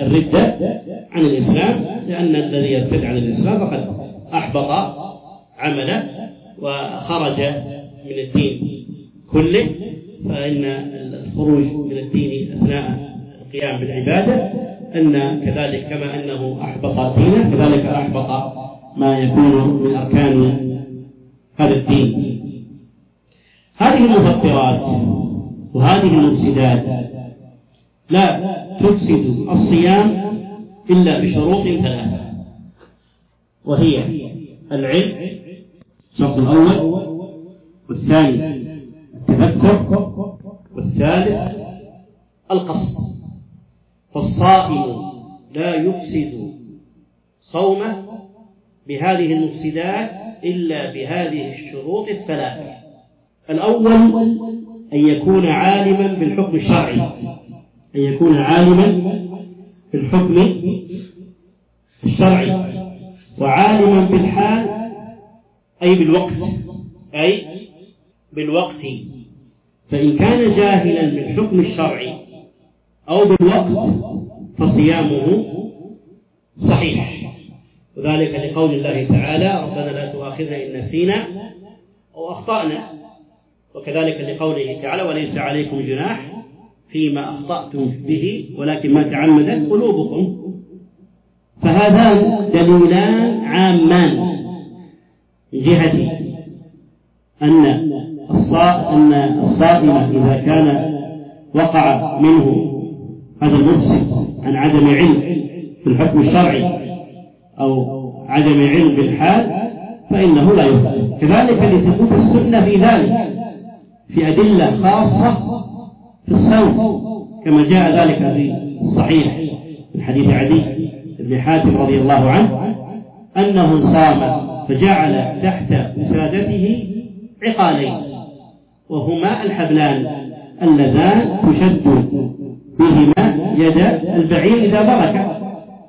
لأن الذي يرتد عن الإسلام فقد أحبط عمله وخرج من الدين كله. فإن الخروج من الدين أثناء القيام بالعبادة أن كذلك كما أنه أحبط دينه كذلك أحبط ما يكون من أركان هذا الدين. هذه المفطرات وهذه المفسدات لا تفسد الصيام إلا بشروط 3، وهي العلم الشرط الأول، والثاني التذكر، والثالث القصد. فالصائم لا يفسد صومه بهذه المفسدات إلا بهذه الشروط 3. الأول أن يكون عالما بالحكم الشرعي، وعالما بالحال أي بالوقت. فإن كان جاهلا بالحكم الشرعي أو بالوقت فصيامه صحيح، وذلك لقول الله تعالى: ربنا لا تؤاخذنا إن نسينا أو أخطأنا. وكذلك لقوله تعالى: وليس عليكم جناح فيما أخطأتم به ولكن ما تعمدت قلوبكم. فهذان دليلان عامان من جهة أن الصائم إذا كان وقع منه هذا المفسد عن عدم علم بالحكم الشرعي أو عدم علم بالحال فإنه لا يفطر. كذلك لثبوت السنة في ذلك في أدلة خاصة في الصوم، كما جاء ذلك في الصحيح من حديث عدي بن حاتم رضي الله عنه أنه صام فجعل تحت وسادته عقالين، وهما الحبلان اللذان تشد بهما يد البعير إذا برك،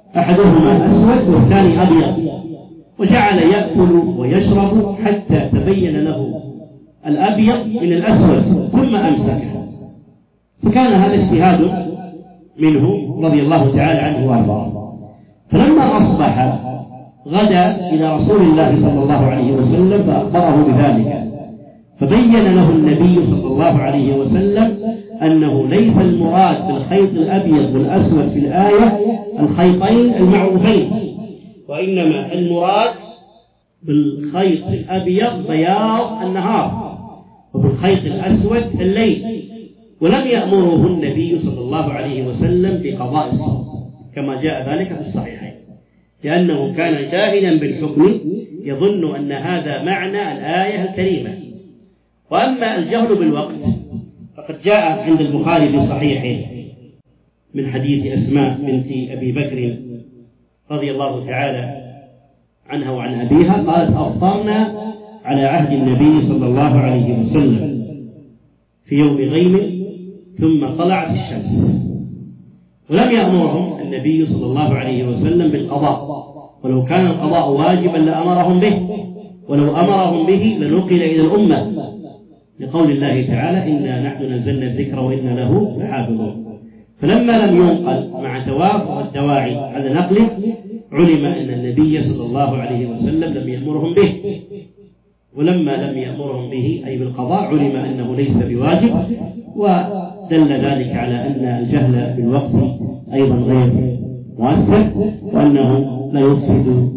أحدهما أسود والثاني أبيض، وجعل يأكل ويشرب حتى تبين له الأبيض من الأسود ثم أمسكه. فكان هذا اجتهاد منه رضي الله تعالى عنه وأرضاه. فلما أصبح غدا إلى رسول الله صلى الله عليه وسلم فأخبره بذلك، فبين له النبي صلى الله عليه وسلم أنه ليس المراد بالخيط الأبيض والأسود في الآية الخيطين المعروفين، وإنما المراد بالخيط الأبيض بياض النهار وبالخيط الأسود الليل. ولم يأمره النبي صلى الله عليه وسلم بقضاء الصوم كما جاء ذلك في الصحيحين، لأنه كان جاهلا بالحكم يظن أن هذا معنى الآية الكريمة. وأما الجهل بالوقت فقد جاء عند البخاري في صحيحه من حديث أسماء بنت أبي بكر رضي الله تعالى عنها وعن أبيها قالت: أفطرنا على عهد النبي صلى الله عليه وسلم في يوم غيم ثم طلعت الشمس. ولم يأمرهم النبي صلى الله عليه وسلم بالقضاء، ولو كان القضاء واجبا لأمرهم به، ولو أمرهم به لنقل إلى الأمة، لقول الله تعالى: إنا نحن نزلنا الذكر وإنا له لحافظون. فلما لم ينقل مع توافر الدواعي على نقله علم أن النبي صلى الله عليه وسلم لم يأمرهم به، ولما لم يأمرهم به أي بالقضاء علم أنه ليس بواجب، ودل ذلك على أن الجهل بالوقت أيضا غير مؤثر، وأنه لا يفسد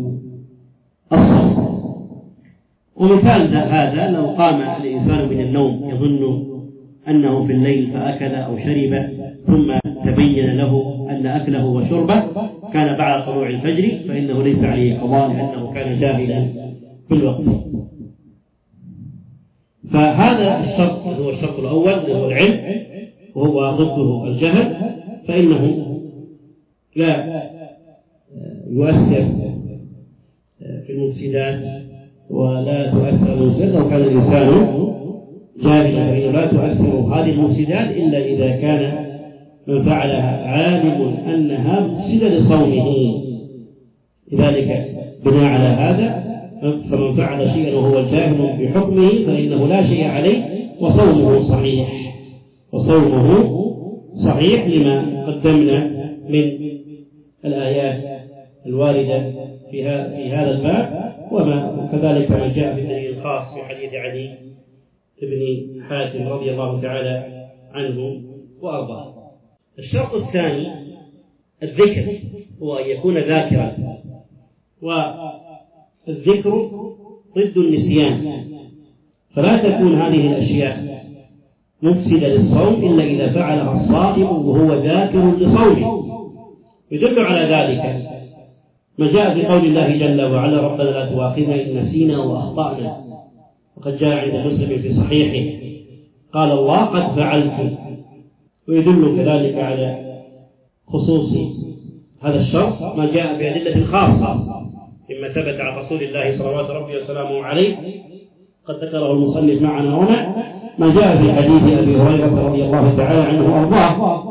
الصوم. ومثال هذا لو قام الإنسان من النوم يظن أنه في الليل فأكل أو شرب ثم تبين له أن أكله وشربه كان بعد طلوع الفجر فإنه ليس عليه قضاء لأنه كان جاهلا بالوقت. فهذا الشرط هو الشرط الأول هو العلم، وهو ضده الجهل، فإنه لا يؤثر في المفسدات ولا تؤثر المفسدات. لو كان الإنسان جاهلا فإنه لا تؤثر هذه المفسدات إلا إذا كان من فعلها عالم أنها مفسدة لصومه. لذلك بناء على هذا فمن فعل شيئا وهو جاهل بحكمه فإنه لا شيء عليه وصومه صحيح، وصومه صحيح لما قدمنا من الآيات الواردة في هذا الباب، وكذلك ما جاء في الدليل الخاص في حديث علي بن حاتم رضي الله تعالى عنه وأرضاه. الشرط الثاني الذكر، هو أن يكون ذاكرا، والذكر ضد النسيان، فلا تكون هذه الأشياء مفسدة للصوم إلا إذا فعلها الصائم وهو ذاكر لصومه. يدل على ذلك ما جاء في قول الله جل وعلا: ربنا لا تؤاخذنا إن نسينا وأخطأنا. وقد جاء عند مسلم في صحيحه قال الله: قد فعلت. ويدل كذلك على خصوص هذا الشرط ما جاء في أدلة خاصة مما ثبت عن رسول الله صلوات ربي وسلامه عليه، قد ذكره المصنف معنا هنا، ما جاء في حديث أبي هريرة رضي الله تعالى عنه وأرضاه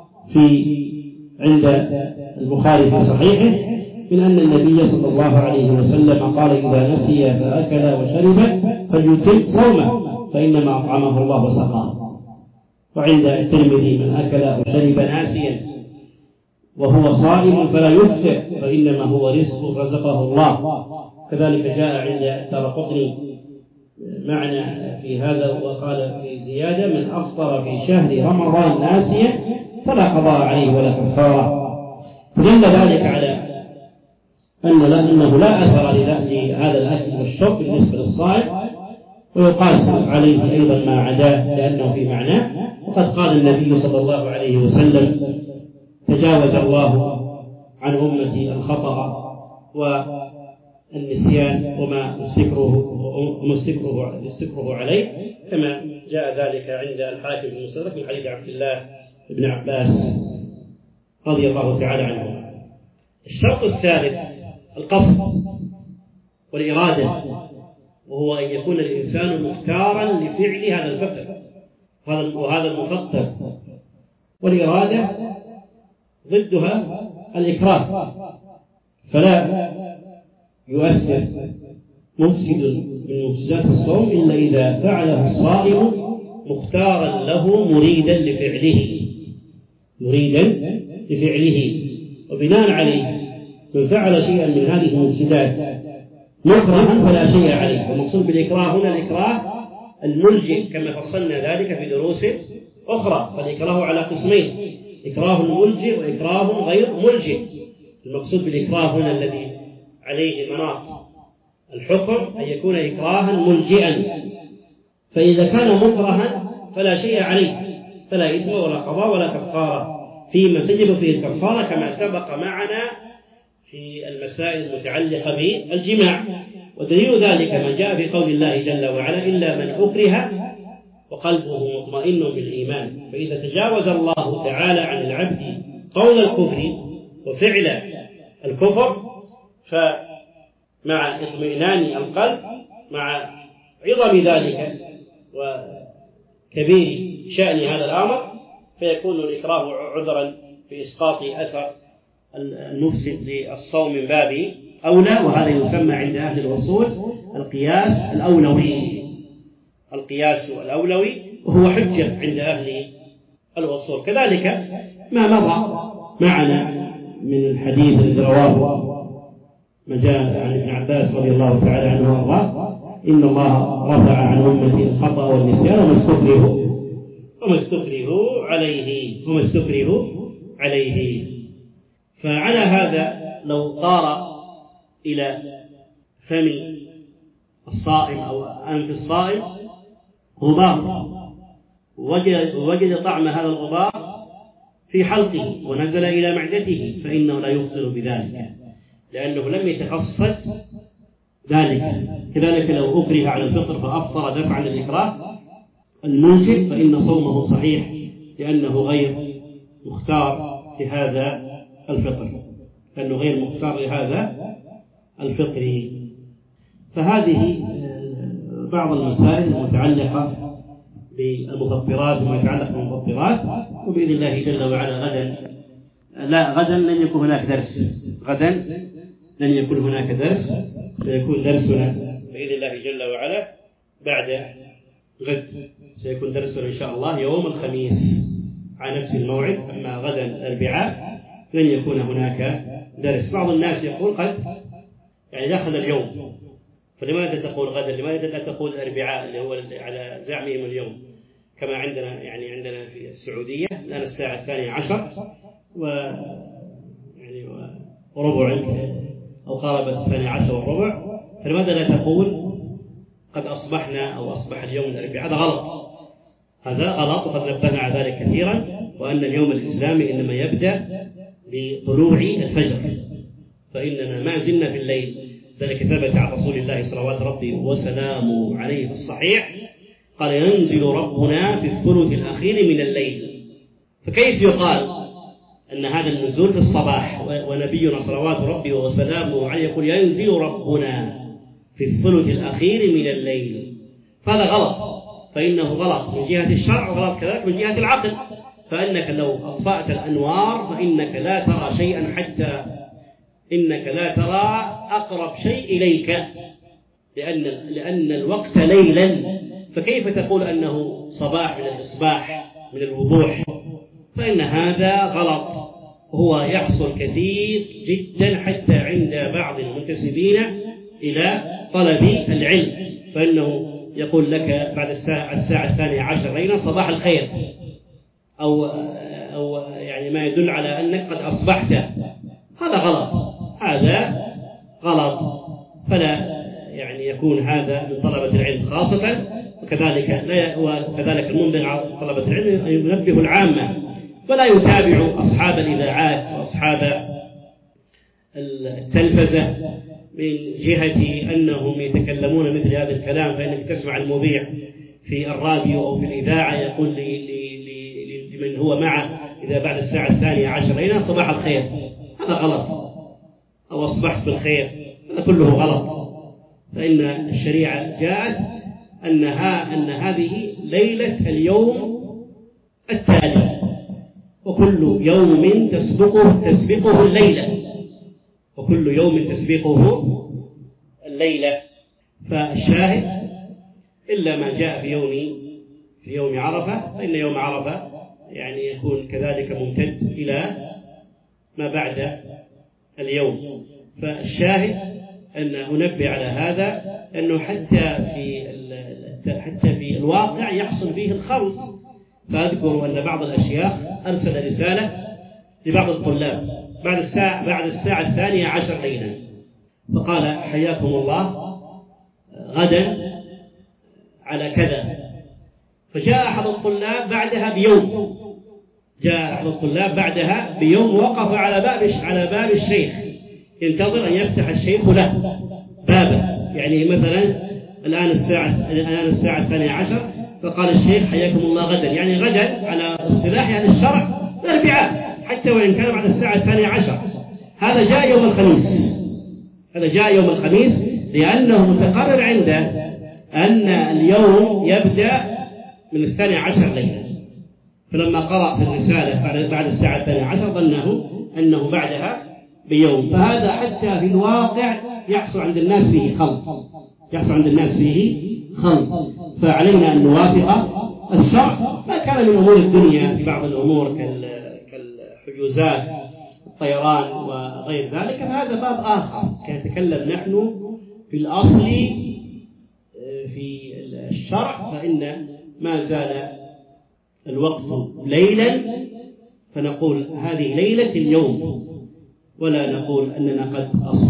عند البخاري في صحيحه من أن النبي صلى الله عليه وسلم قال: إذا نسي فأكل وشرب فليتم صومه فإنما أطعمه الله وسقاه. وعند الترمذي: من أكل أو شرب ناسيا وهو صائم فلا يفطر فإنما هو رزق رزقه الله. كذلك جاء عند الدارقطني معنى في هذا وقال في زيادة: من أفطر في شهر رمضان ناسيا فلا قضاء عليه ولا كفارة. فدل ذلك على أنه لا أثر لهذا الأكل والشرب بالنسبة للصائم، ويقاس عليه أيضا ما عداه لأنه في معناه. وقد قال النبي صلى الله عليه وسلم: تجاوز الله عن أمتي الخطأ والنسيان وما استكره عليه، كما جاء ذلك عند الحاكم في المستدرك من حديث عبد الله بن عباس رضي الله تعالى عنه. الشرط الثالث القصد والإرادة، وهو أن يكون الإنسان مختارا لفعل هذا الفعل وهذا المفطر. والإرادة ضدها الإكراه، فلا يؤثر مفسد من مفسدات الصوم إلا إذا فعله الصائم مختارا له مريدا لفعله وبناء عليه من فعل شيئا من هذه المفسدات مكرها فلا شيء عليه. والمقصود بالإكراه هنا الإكراه الملجئ كما فصلنا ذلك في دروس أخرى. فالإكراه على قسمين: إكراه ملجئ وإكراه غير ملجئ. المقصود بالإكراه هنا الذي عليه مناط الحكم أن يكون إكراها ملجئا، فإذا كان مكرها فلا شيء عليه، فلا إثم ولا قضاء ولا كفارة فيما تجب فيه الكفارة كما سبق معنا في المسائل المتعلقة بالجماع. ودليل ذلك ما جاء في قول الله جل وعلا: إلا من أكره وقلبه مطمئن بالإيمان. فإذا تجاوز الله تعالى عن العبد قول الكفر وفعل الكفر، فمع اطمئنان القلب مع عظم ذلك وكبير شأن هذا الأمر فيكون الإكراه عذرا في إسقاط أثر المفسد للصوم من باب أولى. وهذا يسمى عند أهل الوصول القياس الأولوي، وهو حجة عند أهل الوصول. كذلك ما مضى معنا من الحديث الذي رواه ما جاء عن ابن عباس رضي الله تعالى عنه وارضاه: إن الله رفع عن أمتي الخطأ والنسيان وما استكرهوا عليه. فعلى هذا لو طار إلى فم الصائم أو أنف الصائم غبار ووجد طعم هذا الغبار في حلقه ونزل إلى معدته فإنه لا يفطر بذلك، لأنه لم يتخصص ذلك. كذلك لو أكره على الفطر فأفطر دفعا للإكراه الملجئ فإن صومه صحيح، لأنه غير مختار لهذا الفطر. فهذه بعض المسائل المتعلقة بالمفطرات وما يتعلق بالمفطرات. وبإذن الله جل وعلا غدا لن يكون هناك درس، سيكون درسنا بإذن الله جل وعلا بعد غد، سيكون درسنا إن شاء الله يوم الخميس على نفس الموعد. أما غدا الأربعاء لن يكون هناك درس. بعض الناس يقول قد دخل اليوم، فلماذا تقول غدا؟ لماذا لا تقول الأربعاء اللي هو على زعمهم اليوم؟ كما عندنا في السعودية الآن الساعة 12 وربع أو قاربت 12 وربع، فلماذا لا تقول قد أصبحنا أو أصبح اليوم الأربعاء؟ هذا غلط، وقد نبهنا على ذلك كثيرا، وأن اليوم الإسلامي إنما يبدأ بطلوع الفجر، فإننا ما زلنا في الليل. ذلك ثبت عن رسول الله صلوات ربي وسلامه عليه في الصحيح قال: ينزل ربنا في الثلث الأخير من الليل. فكيف يقال أن هذا النزول في الصباح ونبينا صلوات ربي وسلامه عليه يقول ينزل ربنا في الثلث الأخير من الليل؟ فهذا غلط، فإنه غلط من جهة الشرع وغلط كذلك من جهة العقل. فإنك لو أطفأت الأنوار فإنك لا ترى شيئا، حتى إنك لا ترى أقرب شيء إليك، لأن الوقت ليلا، فكيف تقول أنه صباح من الإصباح من الوضوح؟ فإن هذا غلط، وهو يحصل كثير جدا حتى عند بعض المنتسبين إلى طلب العلم، فإنه يقول لك بعد الساعة 12 ليلا صباح الخير، أو ما يدل على أنك قد أصبحت. هذا غلط، فلا يكون هذا من طلبة العلم خاصة، وكذلك المنبغي على طلبة العلم أن ينبه العامة، ولا يتابع أصحاب الإذاعات وأصحاب التلفزة من جهة أنهم يتكلمون مثل هذا الكلام. فإنك تسمع المذيع في الراديو أو في الإذاعة يقول لمن هو معه إذا بعد الساعة 12 ليلا صباح الخير، هذا غلط، أو أصبحت بالخير، هذا كله غلط. فإن الشريعة جاءت أن هذه ليلة اليوم التالي، وكل يوم تسبقه الليلة، وكل يوم تسبقه الليلة. فالشاهد إلا ما جاء في يوم عرفة، فإن يوم عرفة يعني يكون كذلك ممتد إلى ما بعد اليوم. فالشاهد أن أنبه على هذا أنه حتى في الواقع يحصل فيه الخلط. فأذكر أن بعض الأشياخ أرسل رسالة لبعض الطلاب بعد الساعة 12 ليلا، فقال: حياكم الله، غدا على كذا. فجاء أحد الطلاب بعدها بيوم وقف على باب الشيخ ينتظر أن يفتح الشيخ له بابه، يعني مثلا الآن الساعة 12، فقال الشيخ: حياكم الله غدا، يعني غدا على اصطلاح يعني الشرع الأربعاء، حتى وإن كان بعد الساعة 12. هذا جاء يوم الخميس لأنه متقرر عنده أن اليوم يبدأ من 12 ليلة. فلما قرأ في الرسالة بعد الساعة 12 ظنه أنه بعدها بيوم. فهذا حتى في الواقع يحصل عند الناس فيه خلط. فعلينا أن نوافق الشرع. ما كان من أمور الدنيا في بعض الأمور كالحجوزات، الطيران وغير ذلك، هذا باب آخر. كنتكلم نحن في الأصل في الشرع، فإن ما زال الوقت ليلا فنقول هذه ليلة اليوم، ولا نقول أننا قد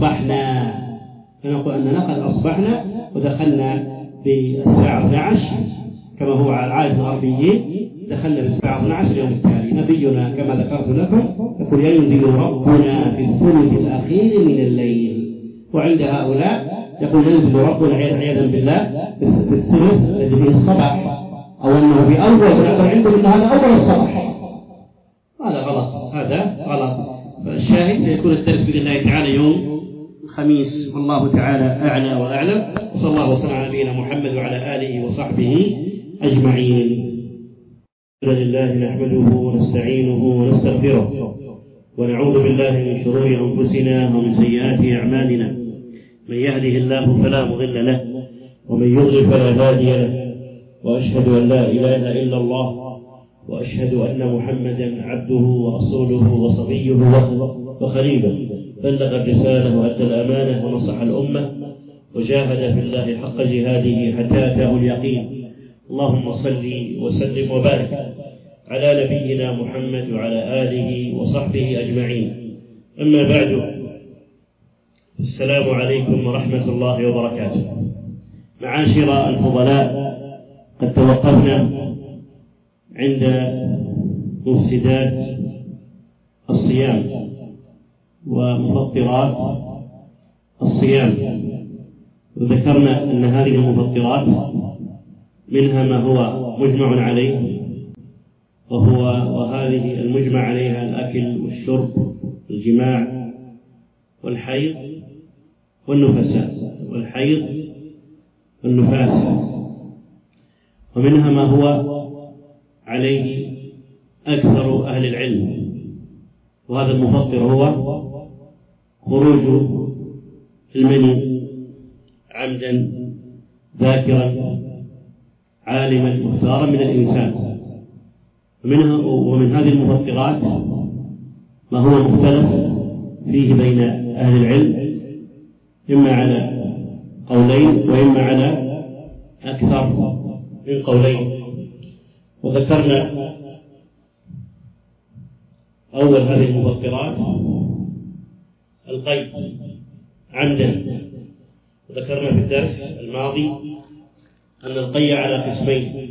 أصبحنا ودخلنا بالساعة 12 كما هو على عادة الغربيين. دخلنا بالساعة 12 اليوم التالي. نبينا كما ذكرت لكم يقول: ينزل ربنا في الثلث الأخير من الليل. وعند هؤلاء يقول: ينزل ربنا عياذا بالله في الثلث الذي فيه الصباح، أو أنه في أول، ونقول عندهم أن هذا أول الصباح. هذا غلط. فالشاهد سيكون الدرس بإذن الله تعالى يوم الخميس، والله تعالى أعلى وأعلم. وصلى الله وسلم على نبينا محمد وعلى آله وصحبه أجمعين. الحمد لله نحمده ونستعينه ونستغفره ونعوذ بالله من شرور أنفسنا ومن سيئات أعمالنا. من يهده الله فلا مضل له ومن يضلل فلا هادي له، وأشهد أن لا إله إلا الله، وأشهد أن محمدا عبده ورسوله وصفيه وخليله، بلغ الرسالة وأدى الأمانة ونصح الأمة وجاهد في الله حق جهاده حتى أتاه اليقين. اللهم صل وسلم وبارك على نبينا محمد وعلى آله وصحبه أجمعين. أما بعد، السلام عليكم ورحمة الله وبركاته. معاشر الفضلاء، قد توقفنا عند مفسدات الصيام ومفطرات الصيام، وذكرنا أن هذه المفطرات منها ما هو مجمع عليه، وهذه المجمع عليها الأكل والشرب والجماع والحيض والنفاس، ومنها ما هو عليه أكثر أهل العلم. وهذا المفطر هو خروج المني عمدا ذاكرا عالما مختارا من الإنسان. ومن هذه المفطرات ما هو مختلف فيه بين أهل العلم، إما على قولين وإما على أكثر من قولين. وذكرنا أول هذه المفطرات القيء عمدا، وذكرنا في الدرس الماضي أن القيء على قسمين.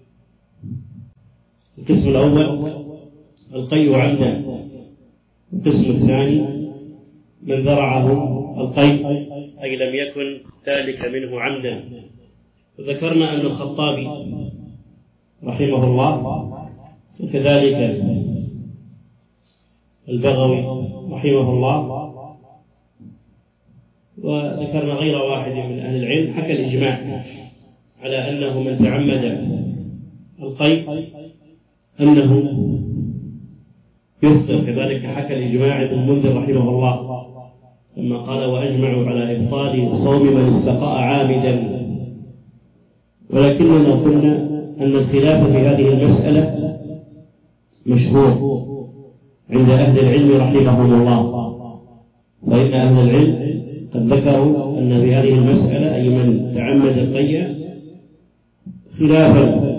القسم الأول القيء عمدا، القسم الثاني من ذرعه القيء أي لم يكن ذلك منه عمدا. وذكرنا أن الخطابي رحمه الله وكذلك البغوي رحمه الله وذكرنا غير واحد من أهل العلم حكى الإجماع على أنه من تعمد القيء أنه يفطر. كذلك حكى الإجماع ابن المنذر رحمه الله لما قال وأجمعوا على إبطال صوم من استقاء عامدا، ولكننا قلنا أن الخلاف في هذه المسألة مشهور عند أهل العلم رحمهم الله، فإن أهل العلم قد ذكروا أن في هذه المسألة أي من تعمد القيء خلافا،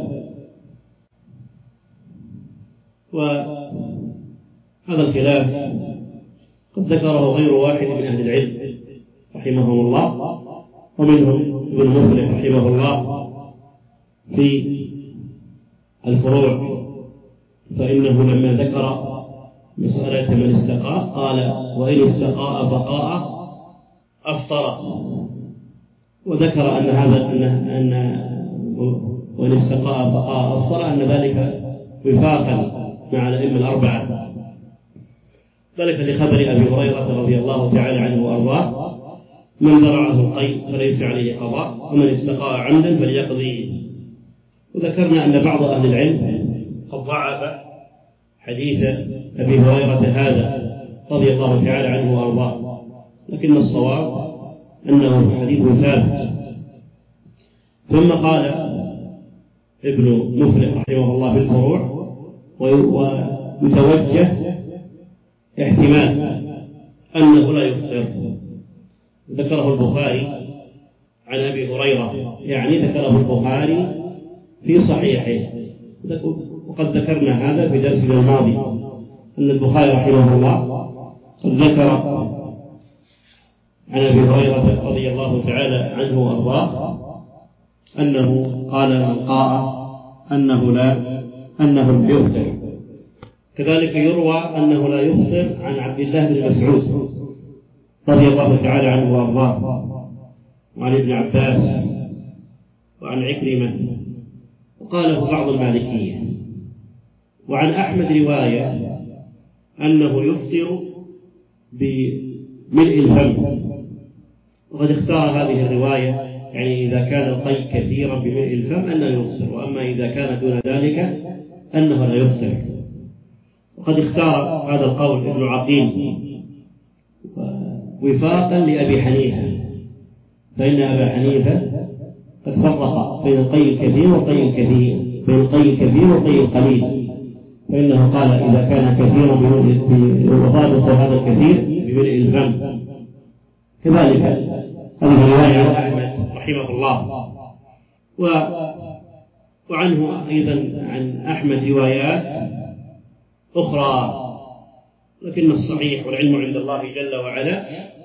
وهذا الخلاف قد ذكره غير واحد من أهل العلم رحمهم الله، ومنهم ابن مفلح رحمه الله في الفروع، فإنه لما ذكر مسألة من استقاء قال وإن استقاء بقاء أفطر، وذكر أن هذا أن وإن استقاء بقاء أفطر أن ذلك وفاقا مع الأئمة الأربعة، ذلك لخبر أبي هريرة رضي الله تعالى عنه وأرضاه من ذرعه القيء فليس عليه قضاء ومن استقاء عمدا فليقضي. وذكرنا أن بعض أهل العلم قد ضعف حديث أبي هريرة هذا رضي الله تعالى عنه وأرضاه، لكن الصواب أنه حديث ثابت. ثم قال ابن مفلح رحمه الله في الفروع ويتوجه احتمال أنه لا يفطر، ذكره البخاري عن أبي هريرة، يعني ذكره البخاري في صحيحه، وقد ذكرنا هذا في درسنا الماضي أن البخاري رحمه الله قد ذكر عن أبي هريرة رضي الله تعالى عنه وأرضاه أنه قال من قاء أنه لا يفطر. كذلك يروى أنه لا يفطر عن عبد الله بن مسعود رضي الله تعالى عنه وأرضاه، وعن ابن عباس وعن عكرمة، وقاله بعض المالكية. وعن أحمد رواية أنه يفطر بملء الفم، وقد اختار هذه الرواية، يعني إذا كان القيء كثيرا بملء الفم أنه يفطر، وأما إذا كان دون ذلك أنه لا يفطر. وقد اختار هذا القول ابن عقيل وفاقا لأبي حنيفة، فإن أبا حنيفة قد فرق بين القيء الكثير والقيء الكثير، بين القيء الكثير والقيء القليل، فإنه قال إذا كان كثيرا وضابط هذا الكثير بملء الفم. كذلك هذه رواية عن أحمد رحمه الله، وعنه أيضا عن أحمد روايات أخرى، لكن الصحيح والعلم عند الله جل وعلا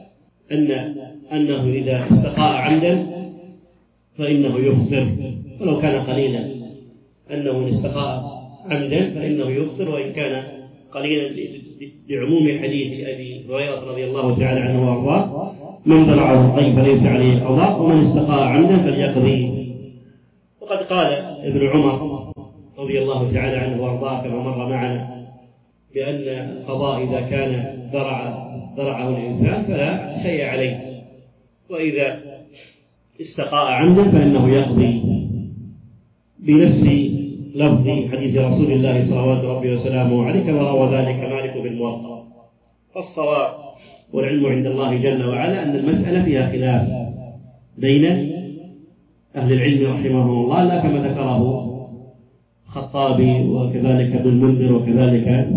أنه إذا استقاء عمدا فإنه يفطر ولو كان قليلا، أنه إن استقاء عمدا فإنه يفطر وإن كان قليلا، لعموم حديث أبي هريرة رضي الله تعالى عنه وأرضاه من ذرعه القيء فليس عليه قضاء ومن استقاء عمدا فليقضي. وقد قال ابن عمر رضي الله تعالى عنه وأرضاه كما مر معنا بأن القضاء إذا كان ذرعه الإنسان فلا شيء عليه، وإذا استقاء عمدا فإنه يقضي، بنفس لفظ حديث رسول الله صلوات ربه وسلامه عليه كما روى ذلك مالك بن موطأ. فالصواب والعلم عند الله جل وعلا أن المسألة فيها خلاف بين أهل العلم رحمهم الله، لا كما ذكره الخطابي وكذلك ابن المنذر وكذلك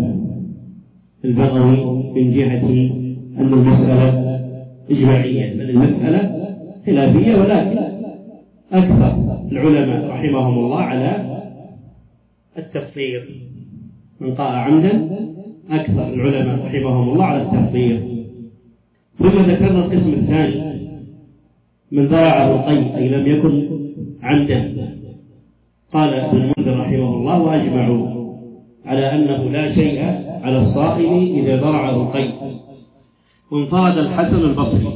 البغوي من جهة أن المسألة إجماعية، بل المسألة خلافية، ولكن أكثر العلماء رحمهم الله على التفطير، من قاء عمدا أكثر العلماء رحمهم الله على التفطير. ثم ذكرنا القسم الثاني من ذرعه القيء أي لم يكن عمدا. قال ابن المنذر رحمه الله وأجمعوا على أنه لا شيء على الصائم إذا ذرعه القيء. وانفرد الحسن البصري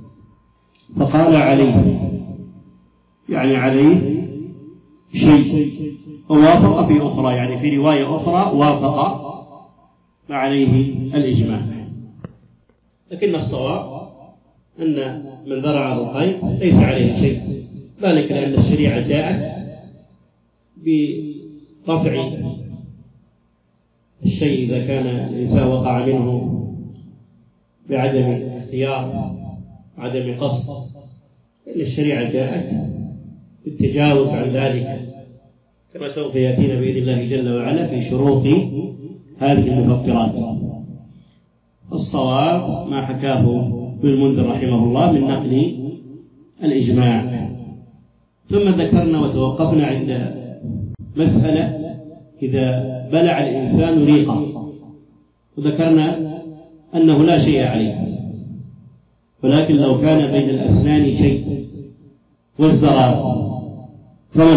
فقال عليه، يعني عليه شيء، ووافق في أخرى، يعني في رواية أخرى وافق ما عليه الإجماع. لكن الصواب أن من ذرعه القيء ليس عليه شيء، ذلك لأن الشريعة جاءت برفع الشيء إذا كان الإنسان وقع منه بعدم الاختيار عدم قصد، إن الشريعة جاءت بالتجاوز عن ذلك كما سوف يأتينا بإذن الله جل وعلا في شروط هذه المفطرات. الصواب ما حكاه ابن المنذر رحمه الله من نقل الإجماع. ثم ذكرنا وتوقفنا عند مسألة إذا بلع الإنسان ريقه، وذكرنا أنه لا شيء عليه، ولكن لو كان بين الأسنان شيء والزرار فما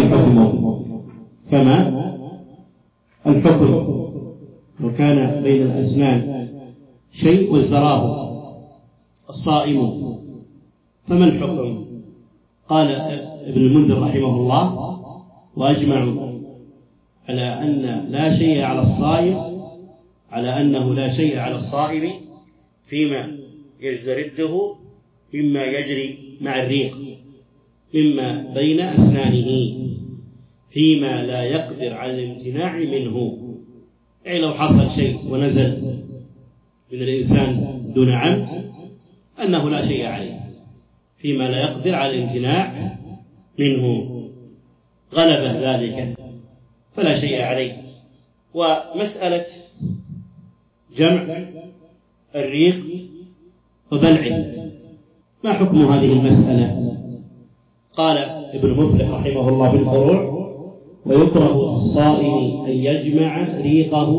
الحكم لو كان بين الأسنان شيء والزرار الصائم فما الحكم؟ قال ابن المنذر رحمه الله: وأجمعوا على أن لا شيء على الصائم، على أنه لا شيء على الصائم فيما يسترده مما يجري مع الريق مما بين أسنانه فيما لا يقدر على الامتناع منه. يعني لو حصل شيء ونزل من الإنسان دون عمد أنه لا شيء عليه فيما لا يقدر على الامتناع منه، غلب ذلك فلا شيء عليه. ومسألة جمع الريق وبلعه ما حكم هذه المسألة؟ قال ابن مفلح رحمه الله بالفروع: ويكره الصائم أن يجمع ريقه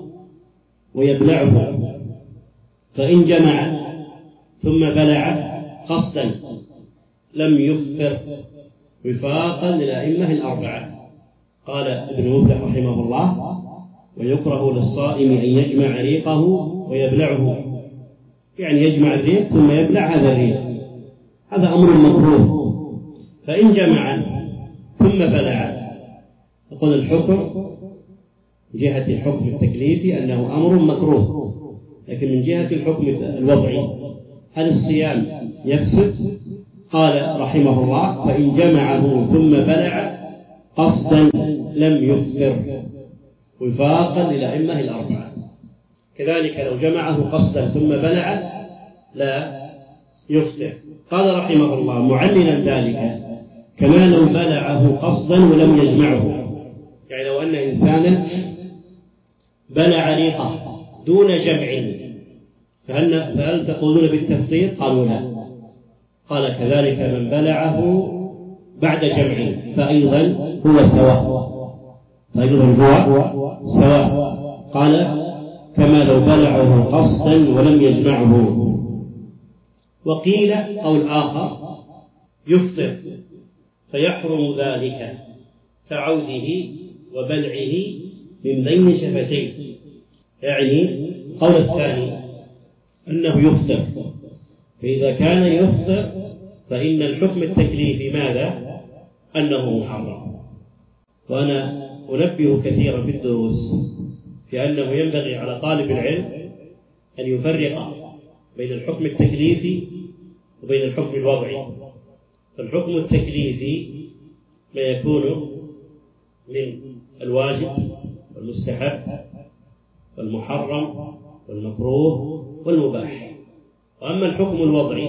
ويبلعه، فإن جمع ثم بلع قصدا لم يفطر وفاقا للأئمة الأربعة. قال ابن مفلح رحمه الله: ويكره للصائم أن يجمع ريقه ويبلعه، يعني يجمع الريق ثم يبلع هذا الريق، هذا أمر مكروه. فإن جمع ثم بلع يقول الحكم من جهة الحكم التكليفي أنه أمر مكروه، لكن من جهة الحكم الوضعي هل الصيام يفسد؟ قال رحمه الله: فإن جمعه ثم بلع قصدا لم يفطر وفاقا للأئمة الأربعة. كذلك لو جمعه قصدا ثم بلع لا يفطر. قال رحمه الله معللا ذلك: كما لو بلعه قصدا ولم يجمعه، يعني لو أن إنسانا بلع ريقه دون جمع فهل تقولون بالتفطير؟ قالوا لا. قال: كذلك من بلعه بعد جمع فأيضا هو سواء. قال: كما لو بلعه قصدا ولم يجمعه. وقيل قول آخر: يفطر فيحرم ذلك كعوده وبلعه من بين شفتيه، يعني القول الثاني أنه يفطر، فإذا كان يفطر فإن الحكم التكليفي ماذا؟ أنه محرم. وأنا أنبه كثيرا في الدروس في أنه ينبغي على طالب العلم أن يفرق بين الحكم التكليفي وبين الحكم الوضعي. فالحكم التكليفي ما يكون من الواجب والمستحب والمحرم والمكروه والمباح. وأما الحكم الوضعي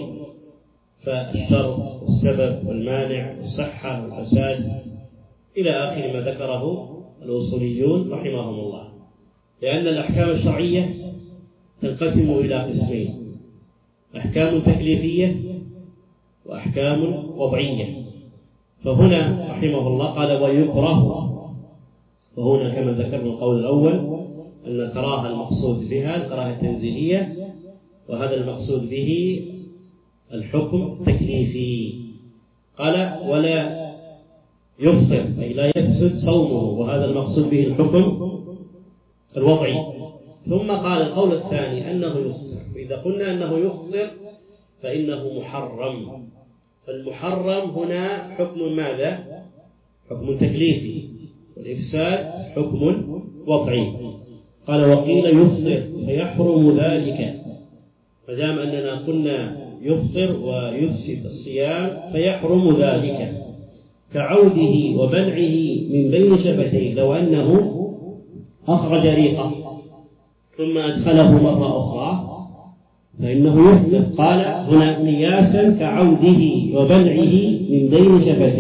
فالشرط والسبب والمانع والصحة والفساد إلى آخر ما ذكره الأصوليون رحمهم الله، لأن الأحكام الشرعية تنقسم إلى قسمين: أحكام تكليفية وأحكام وضعية. فهنا رحمه الله قال: ويكره، وهنا كما ذكرنا القول الأول أن الكراهة المقصود بها الكراهة التنزيلية، وهذا المقصود به الحكم التكليفي. قال: ولا يفطر أي لا يفسد صومه، وهذا المقصود به الحكم الوضعي. ثم قال القول الثاني أنه يفطر، وإذا قلنا أنه يفطر فإنه محرم. فالمحرم هنا حكم ماذا؟ حكم تكليفي، والإفساد حكم وضعي. قال: وقيل يفطر فيحرم ذلك، فدام أننا قلنا يفطر ويفسد الصيام فيحرم ذلك كعوده وبلعه من بين شفتيه. لو أنه أخرج ريقه ثم أدخله مرة أخرى فإنه يفطر. قال هنا قياسا كعوده وبلعه من بين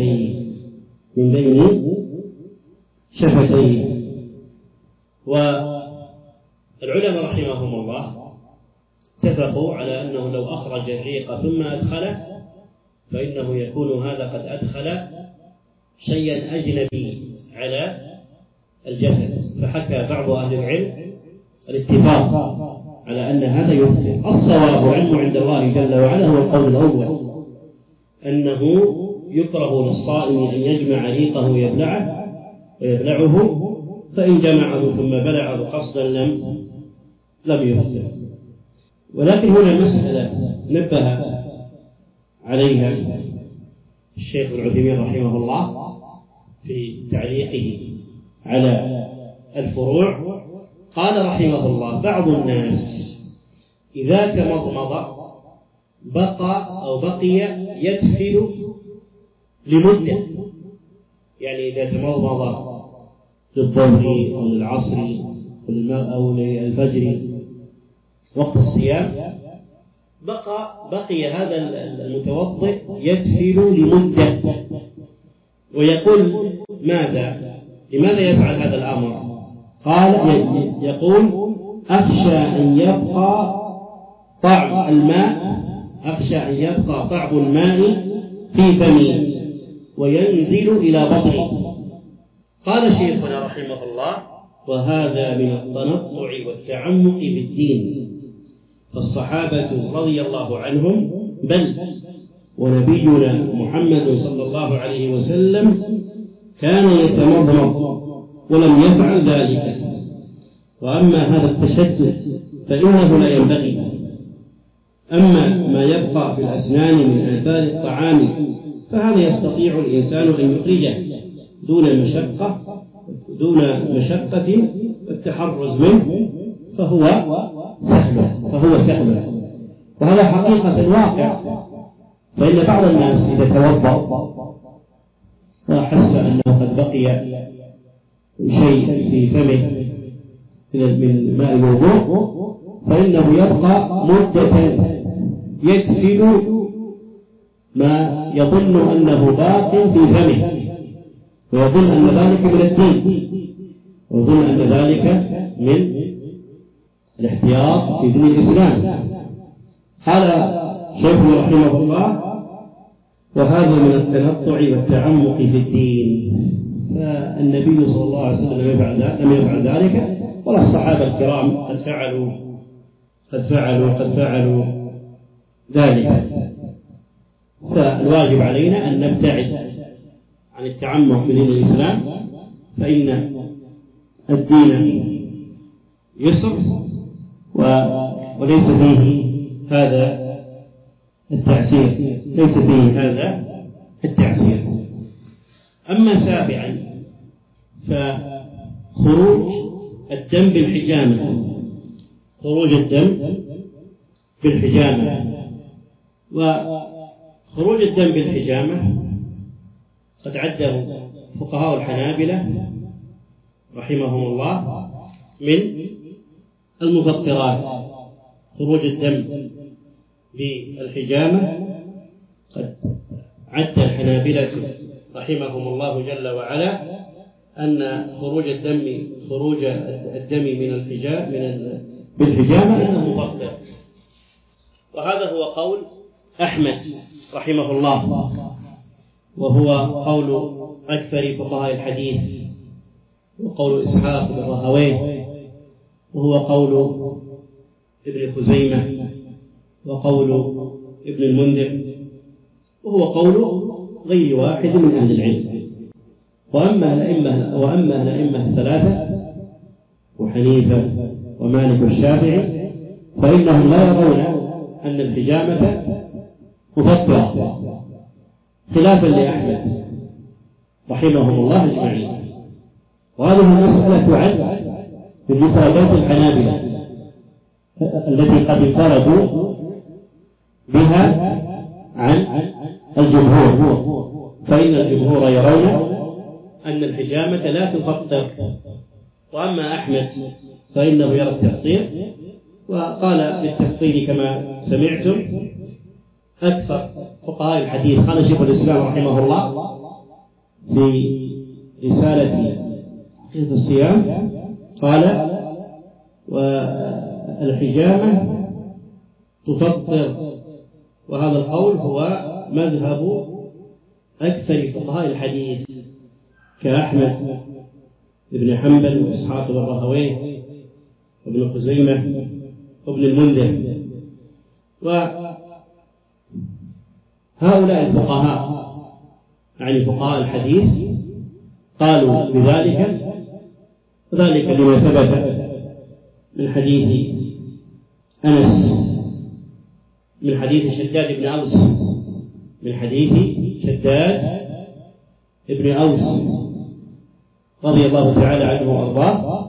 شفتيه. والعلماء رحمهم الله اتفقوا على أنه لو أخرج الريق ثم أدخله فإنه يكون هذا قد أدخل شيئا أجنبي على الجسد، فحكى بعض أهل العلم الاتفاق على أن هذا يفطر. الصواب علم عند الله جل وعلا هو القول الأول، أنه يكره للصائم أن يجمع ريقه ويبلعه، فإن جمعه ثم بلعه قصدا لم يفطر. ولكن هنا مسألة نبه عليها الشيخ ابن عثيمين رحمه الله في تعليقه على الفروع. قال رحمه الله: بعض الناس إذا تمضمض بقي يدخل لمدة، يعني إذا تمضمض للظهر أو للعصر أو للفجر وقت الصيام بقي هذا المتوضئ يدخل لمدة، ويقول لماذا يفعل هذا الأمر؟ قال يقول: أخشى أن يبقى طعم الماء في فمي وينزل إلى بطني. قال شيخنا رحمه الله: وهذا من التنطع والتعمق في الدين، فالصحابة رضي الله عنهم بل ونبينا محمد صلى الله عليه وسلم كان يتمضمض ولم يفعل ذلك. وأما هذا التشدد فإنه لا ينبغي. أما ما يبقى في الأسنان من آثار الطعام فهذا يستطيع الإنسان أن يخرجه دون مشقة والتحرز منه، فهو سهل. وهذا حقيقة الواقع. فإن بعض الناس إذا توضأ وأحس أنه قد بقي شيء في فمه من ماء الوضوء فإنه يبقى مدة يدخل ما يظن أنه باق في فمه، ويظن أن ذلك من الدين، ويظن أن ذلك من الاحتياط في دين الإسلام. قال شيخنا رحمه الله: وهذا من التنطع والتعمق في الدين. فالنبي صلى الله عليه وسلم لم يفعل ذلك، ولا الصحابة الكرام قد فعلوا ذلك. فالواجب علينا أن نبتعد عن التعمق في دين الإسلام، فإن الدين يسر وليس فيه هذا التعسير. أما سابعا فخروج الدم بالحجامة. وخروج الدم بالحجامة قد عده فقهاء الحنابلة رحمهم الله من المفطرات. خروج الدم بالحجامة قد عد الحنابلة رحمهم الله جل وعلا أن خروج الدم بالحجامة أنه مفطر، وهذا هو قول أحمد رحمه الله، وهو قول أكثر فقهاء الحديث، وقول إسحاق بن راهويه، وهو قول ابن خزيمة، وقول ابن المنذر، وهو قول غير واحد من أهل العلم. وأما الأئمة الثلاثة وحنيفة ومالك والشافعي فإنهم لا يرون أن الحجامة مفطرة، خلافا لأحمد رحمهم الله أجمعين. وهذه المسألة تعد من مفردات الحنابلة التي قد انفردوا بها عن الجمهور، فإن الجمهور يرون أن الحجامة لا تفطر، وأما أحمد فإنه يرى التفطير، وقال بالتفصيل كما سمعتم أكثر فقهاء الحديث. قال شيخ الإسلام رحمه الله في رسالة عقيدة الصيام قال: والحجامة تفطر، وهذا القول هو مذهب أكثر فقهاء الحديث كأحمد بن حنبل وإسحاق بن راهويه وابن خزيمة وابن المنذر. وهؤلاء الفقهاء يعني فقهاء الحديث قالوا بذلك، ذلك لما ثبت من حديث أنس، من حديث شداد بن أوس، من حديث شداد بن أوس رضي الله تعالى عنه وأرضاه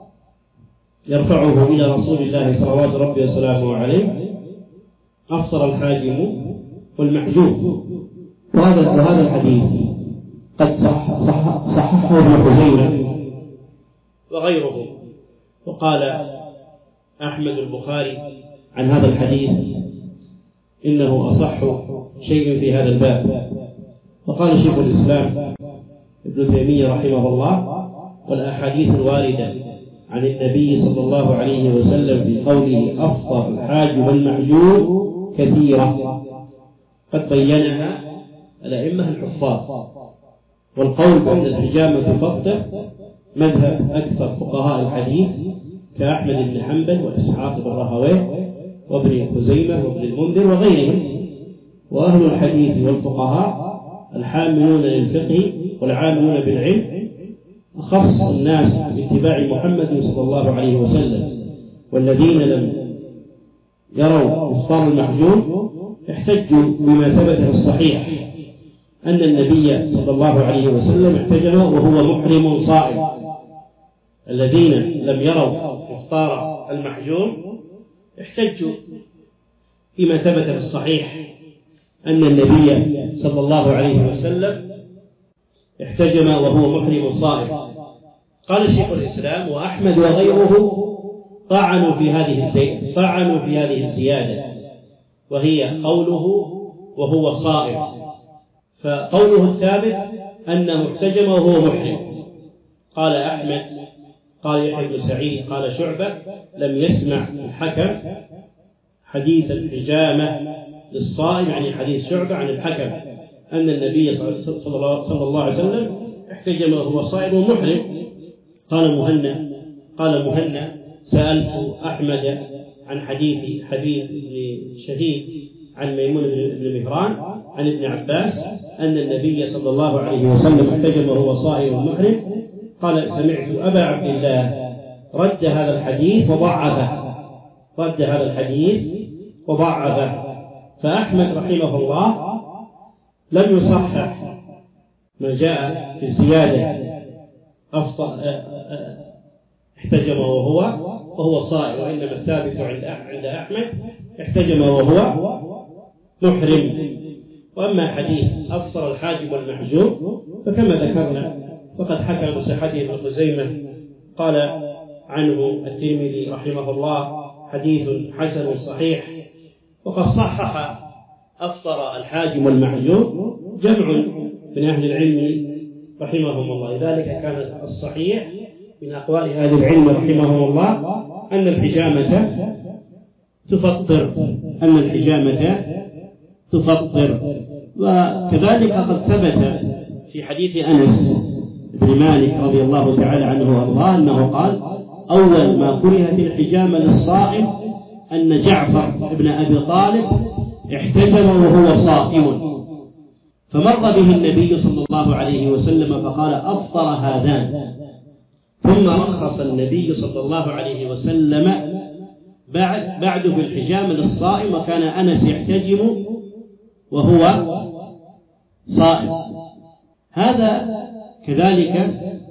يرفعه إلى رسول الله صلوات ربي وسلامه عليه: أفطر الحاجم والمحجوم. وهذا الحديث قد صححه ابن خزيمة وغيره. وقال أحمد البخاري عن هذا الحديث إنه أصح شيء في هذا الباب. وقال شيخ الإسلام ابن تيمية رحمه الله: والأحاديث الواردة عن النبي صلى الله عليه وسلم في قوله أفطر الحاجب والمحجوم كثيرة قد بينها الأئمة الحفاظ. والقول بأن الحجامة تفطر مذهب أكثر فقهاء الحديث كأحمد بن حنبل وإسحاق بن راهويه وابن خزيمة وابن المنذر وغيرهم. وأهل الحديث والفقهاء الحاملون للفقه والعاملون بالعلم أخص الناس باتباع محمد صلى الله عليه وسلم. والذين لم يروا إفطار المحجوم احتجوا بما ثبت في الصحيح أن النبي صلى الله عليه وسلم احتجم وهو محرم صائم. الذين لم يروا إفطار المحجوم احتجوا بما ثبت في الصحيح أن النبي صلى الله عليه وسلم احتجم وهو محرم صائم. قال شيخ الإسلام: وأحمد وغيره طعنوا في هذه الزيادة، وهي قوله وهو صائم. فقوله الثابت أنه احتجم وهو محرم. قال أحمد، قال يحيى بن سعيد، قال شعبة: لم يسمع الحكم حديث الحجامة للصائم، يعني حديث شعبة عن الحكم أن النبي صلى الله عليه وسلم احتجم وهو صائم محرم. قال مهنا سألت أحمد عن حديث حبيب بن شهيد عن ميمون بن مهران عن ابن عباس أن النبي صلى الله عليه وسلم احتجم وهو صائم محرم. قال: سمعت أبا عبد الله رد هذا الحديث وضعفه. فأحمد رحمه الله لم يصحح ما جاء في الزيادة احتجم وهو صائم، وإنما الثابت عند أحمد احتجم وهو محرم. وأما حديث أفطر الحاجب والمحجوم فكما ذكرنا فقد حكى بصحته ابن خزيمة، قال عنه الترمذي رحمه الله: حديث حسن صحيح. وقد صحح أفطر الحاجب والمحجوم جمع من أهل العلم رحمهم الله. لذلك كان الصحيح من أقوال أهل العلم رحمهم الله أن الحجامة تفطر. وكذلك قد ثبت في حديث أنس بن مالك رضي الله تعالى عنه وارضاه أنه قال: أول ما كرهت الحجامة للصائم أن جعفر بن أبي طالب احتجم وهو صائم، فمر به النبي صلى الله عليه وسلم فقال: أفطر هذان. ثم رخص النبي صلى الله عليه وسلم بعد في الحجامة للصائم، وكان أنس يحتجم وهو صائم. هذا كذلك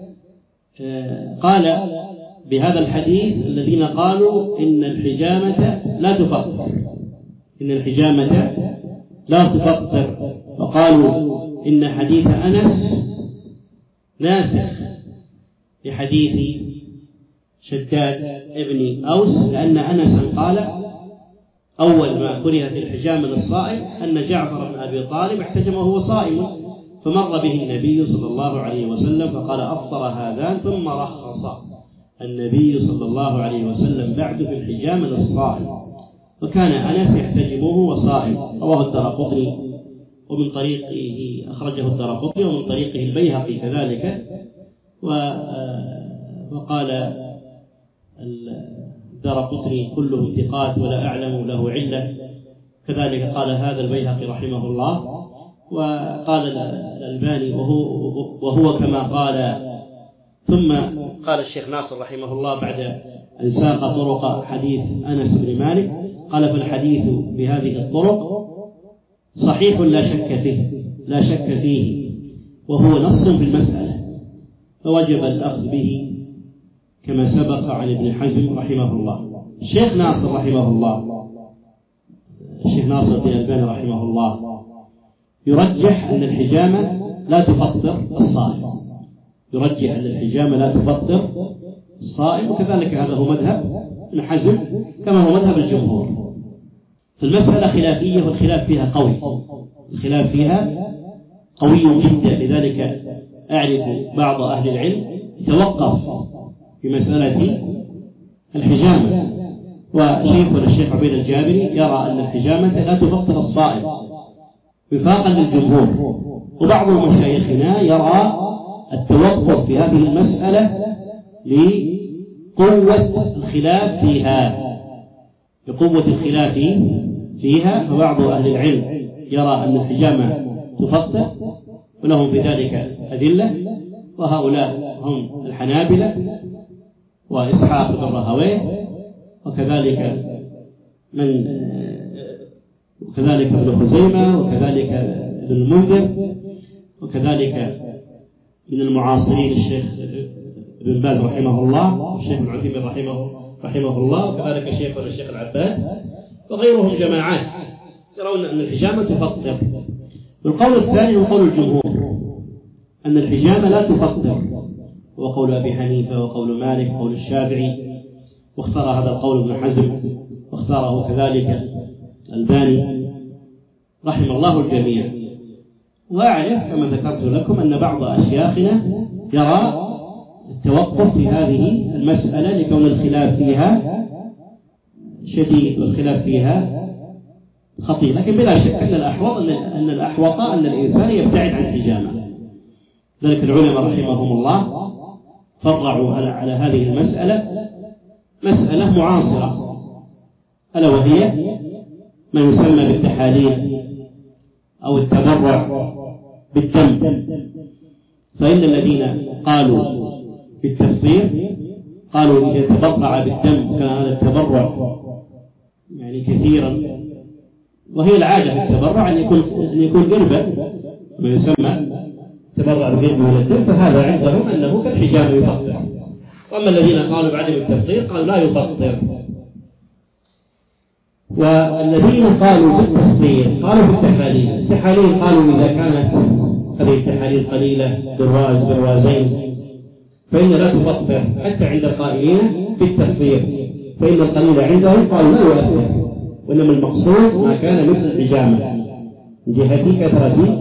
قال بهذا الحديث الذين قالوا إن الحجامة لا تفطر، وقالوا إن حديث أنس ناسخ لحديث شداد ابن أوس، لأن أنس قال أول ما كرهت الحجامة للصائم أن جعفر بن أبي طالب احتجم وهو صائم، فمر به النبي صلى الله عليه وسلم فقال أفطر هذان، ثم رخص النبي صلى الله عليه وسلم بعد في الحجامة للصائم، وكان أنس يحتجمه وصائم. رواه الدارقطني ومن طريقه أخرجه الدارقطني ومن طريقه البيهقي كذلك، وقال الدارقطني كله ثقات ولا أعلم له علة، كذلك قال هذا البيهقي رحمه الله. وقال الألباني وهو كما قال. ثم قال الشيخ ناصر رحمه الله بعد أن ساق طرق حديث أنس بن مالك قال فالحديث بهذه الطرق صحيح لا شك فيه وهو نص في المسألة، فوجب الأخذ به كما سبق عن ابن حزم رحمه الله. الشيخ ناصر رحمه الله، الشيخ ناصر بن الألباني رحمه الله يرجح أن الحجامة لا تفطر الصائم، يرجح أن الحجامة لا تفطر الصائم، وكذلك هذا هو مذهب ابن حزم كما هو مذهب الجمهور. فالمسألة خلافية والخلاف فيها قوي، الخلاف فيها قوي جدا، لذلك أعرف بعض أهل العلم يتوقف في مسألة الحجامة، وشيخنا الشيخ عبيد الجابري يرى أن الحجامة لا تفطر الصائم وفاقا للجمهور، وبعض مشايخنا يرى التوقف في هذه المسألة لقوة الخلاف فيها، فبعض أهل العلم يرى أن الحجامة تفطر ولهم في ذلك أدلة، وهؤلاء هم الحنابلة وإسحاق بن راهويه، وكذلك ابن خزيمة، وكذلك ابن المنذر، وكذلك من المعاصرين الشيخ ابن باز رحمه الله، والشيخ ابن عثيمين رحمه الله، وكذلك الشيخ العباس وغيرهم جماعات يرون أن الحجامة تفطر. والقول الثاني هو قول الجمهور أن الحجامة لا تفطر، وقول أبي حنيفة وقول مالك وقول الشافعي، واختار هذا القول ابن حزم، واختاره كذلك الألباني رحم الله الجميع. وأعرف كما ذكرت لكم أن بعض أشياخنا يرى التوقف في هذه المسألة لكون الخلاف فيها شديد والخلاف فيها خطير، لكن بلا شك أن الأحوط أن الإنسان يبتعد عن الحجامة. ذلك العلماء رحمهم الله فرعوا على هذه المسألة مسألة معاصرة، ألا وهي ما يسمى بالتحاليل أو التبرع بالدم. فإن الذين قالوا بالتفسير قالوا إذا تبرع بالدم كان هذا التبرع يعني كثيرا، وهي العادة في التبرع أن يكون قربا، ما يسمى تبرع بالقرب من الدم، فهذا عندهم أنه كالحجامة يفطر. وأما الذين قالوا بعدم التفطير قالوا لا يفطر. والذين قالوا بالتفطير قالوا بالتحاليل. التحاليل قالوا إذا كانت هذه التحاليل قليلة بروازين فإن لا تفطر، حتى عند القائلين بالتفطير فإن القليل عندهم قالوا لا يؤثر، وإنما المقصود ما كان مثل الحجامة من جهة كثرة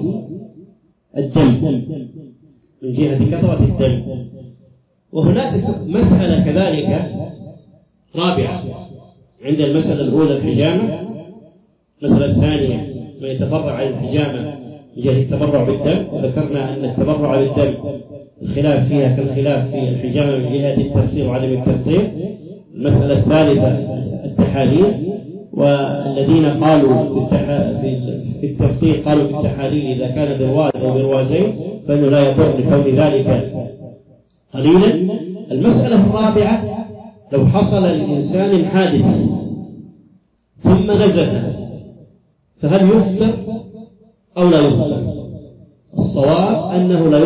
الدم، وهناك مسألة كذلك رابعة عند المسألة الأولى الحجامة. المسألة الثانية ما يتفرع عن الحجامة من جهة التبرع بالدم، وذكرنا أن التبرع بالدم الخلاف فيها كالخلاف في الحجامة من جهة التفسير وعدم التفسير. المسألة الثالثة التحاليل، والذين قالوا في التفسير قالوا بالتحاليل إذا كان برواز أو بروازين فإنه لا يضر لكون ذلك قليلا. المسألة الرابعة لو حصل للإنسان حادث ثم نزف فهل يفطر أو لا يفطر؟ الصواب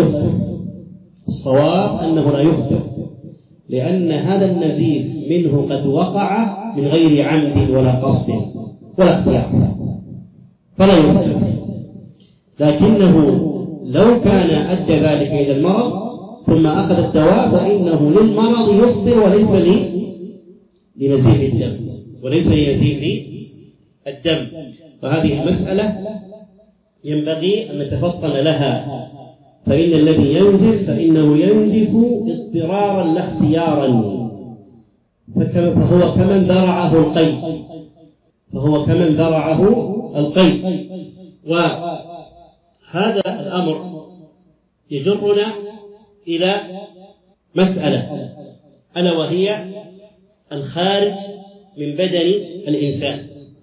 أنه لا يفطر، لأن هذا النزيف منه قد وقع من غير عمد ولا قصد ولا اختيار فلا يفطر، لكنه لو كان أدى ذلك إلى المرض ثم أخذ الدواء فإنه للمرض يفطر وليس لنزيف الدم، وليس لنزيف الدم. فهذه المسألة ينبغي أن نتفطن لها، فإن الذي ينزف فإنه ينزف اضطرارا لا اختيارا، فهو كمن ذرعه القيء. وهذا الأمر يجرنا إلى مسألة ألا وهي الخارج من بدن الإنسان.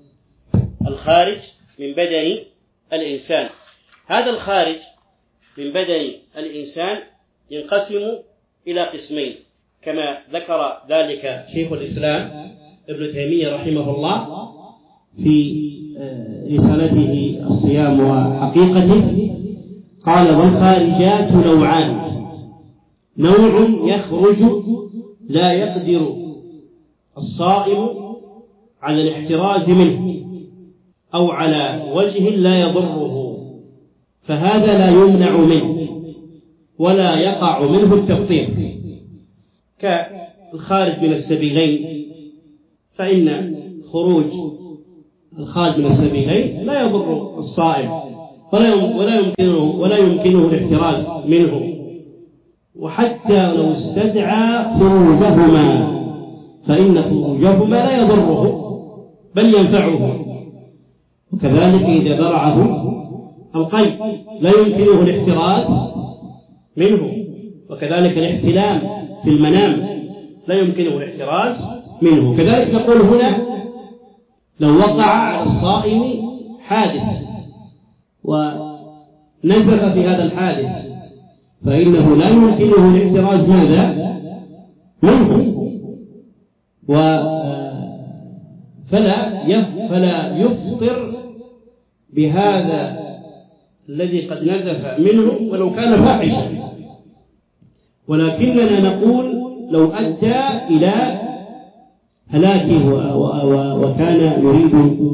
هذا الخارج من بدن الإنسان ينقسم إلى قسمين كما ذكر ذلك شيخ الإسلام ابن تيمية رحمه الله في رسالته الصيام وحقيقته. قال: والخارجات نوعان: نوع يخرج لا يقدر الصائم على الاحتراز منه أو على وجه لا يضره، فهذا لا يمنع منه ولا يقع منه التفطير، كالخارج من السبيلين، فإن خروج الخارج من السبيلين لا يضر الصائم ولا يمكنه الاحتراز منه، وحتى لو استدعى خروجهما فإن خروجهما لا يضره بل ينفعه. وكذلك إذا ذرعه القيء لا يمكنه الاحتراز منه، وكذلك الاحتلام في المنام لا يمكنه الاحتراز منه. كذلك نقول هنا: لو وقع على الصائم حادث ونزف في هذا الحادث فإنه لا يمكنه الاحتراز منه، فلا يفطر بهذا الذي قد نزف منه ولو كان فاحشا، ولكننا نقول لو أدى إلى هلاكه وكان يريد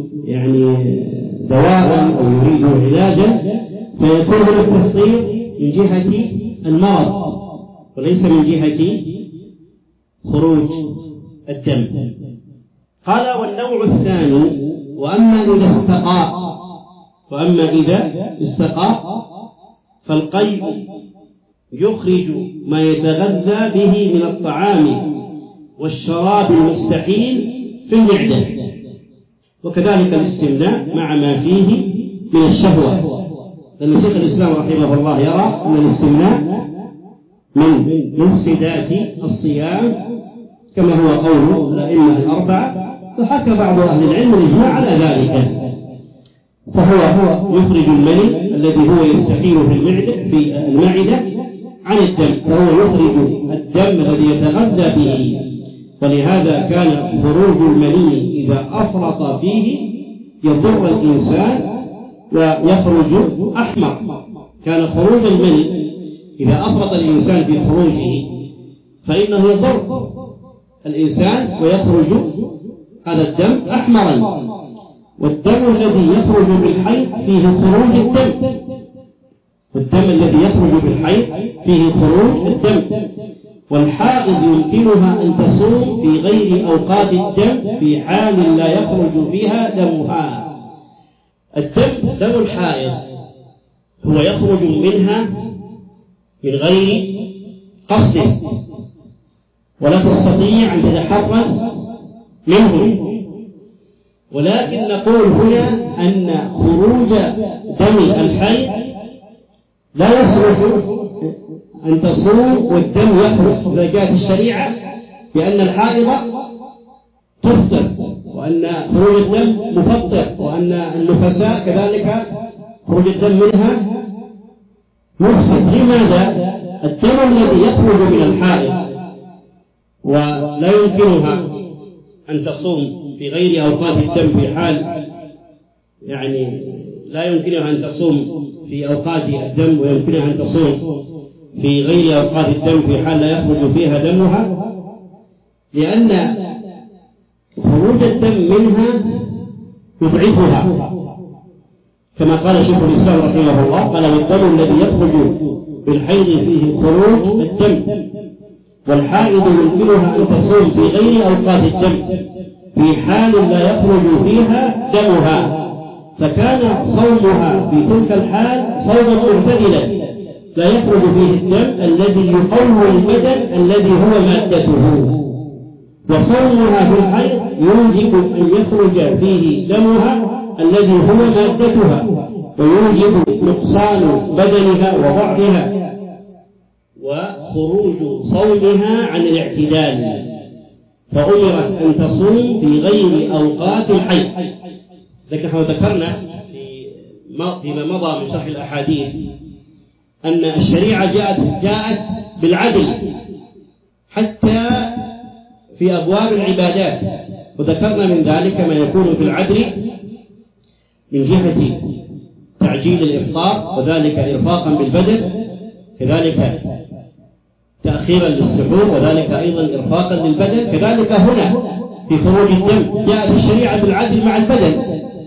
دواء أو يريد علاجا فيكون التفطير من جهة المرض وليس من جهة خروج الدم. قال: والنوع الثاني: وأما إذا استقى فالقيء يخرج ما يتغذى به من الطعام والشراب المستحيل في المعدة، وكذلك الاستمناء مع ما فيه من الشهوة، لأن شيخ الإسلام رحمه الله يرى أن الاستمناء من مفسدات الصيام كما هو قول الأئمة الأربعة، وحكى بعض أهل العلم الإجماع على ذلك. فهو يخرج المني الذي هو يستحيل في المعدة عن الدم، فهو يخرج الدم الذي يتغذى به، ولهذا كان خروج المني إذا أفرط فيه يضر الإنسان ويخرج أحمر. كان خروج المني إذا أفرط الإنسان في خروجه فإنه يضر الإنسان ويخرج هذا الدم أحمرا، والدم الذي يخرج بالحيض فيه خروج الدم، والحائض يمكنها أن تصوم في غير أوقات الدم في حال لا يخرج فيها دمها. دم الحائض هو يخرج منها من غير قصد ولا تستطيع أن تتحرز منه، ولكن نقول هنا أن خروج دم الحيض لا يصلح أن تصوم والدم يخرج، إذا جاءت الشريعة بأن الحائض تفطر وأن خروج الدم مفطر وأن النفساء كذلك خروج الدم منها مفسد. لماذا؟ الدم الذي يخرج من الحائض ولا يمكنها أن تصوم في غير أوقات الدم في حال لا يمكنها أن تصوم في أوقات الدم ويمكنها أن تصوم في غير أوقات الدم في حال لا يخرج فيها دمها، لأن خروج الدم منها يضعفها كما قال شيخ الإسلام رحمه الله قال: والدم الذي يخرج بالحيض فيه خروج الدم، والحائض يمكنها أن تصوم في غير أوقات الدم في حال لا يخرج فيها دمها، فكان صومها في تلك الحال صوما معتدلا لا يخرج فيه الدم الذي يقوي البدن الذي هو مادته، وصومها في الحيض يوجب أن يخرج فيه دمها الذي هو مادتها، ويوجب نقصان بدنها وضعفها وخروج صومها عن الاعتدال، فأمرت أن تصوم في غير أوقات الحيض. لكن ذكرنا فيما مضى من شرح الأحاديث أن الشريعة جاءت بالعدل حتى في أبواب العبادات، وذكرنا من ذلك ما يكون في العدل من جهة تعجيل الإفطار، وذلك إرفاقا بالبدن، كذلك تأخيرا للسحور، وذلك أيضا إرفاقا للبدن. كذلك هنا في خروج الدم جاءت الشريعة بالعدل مع البدن،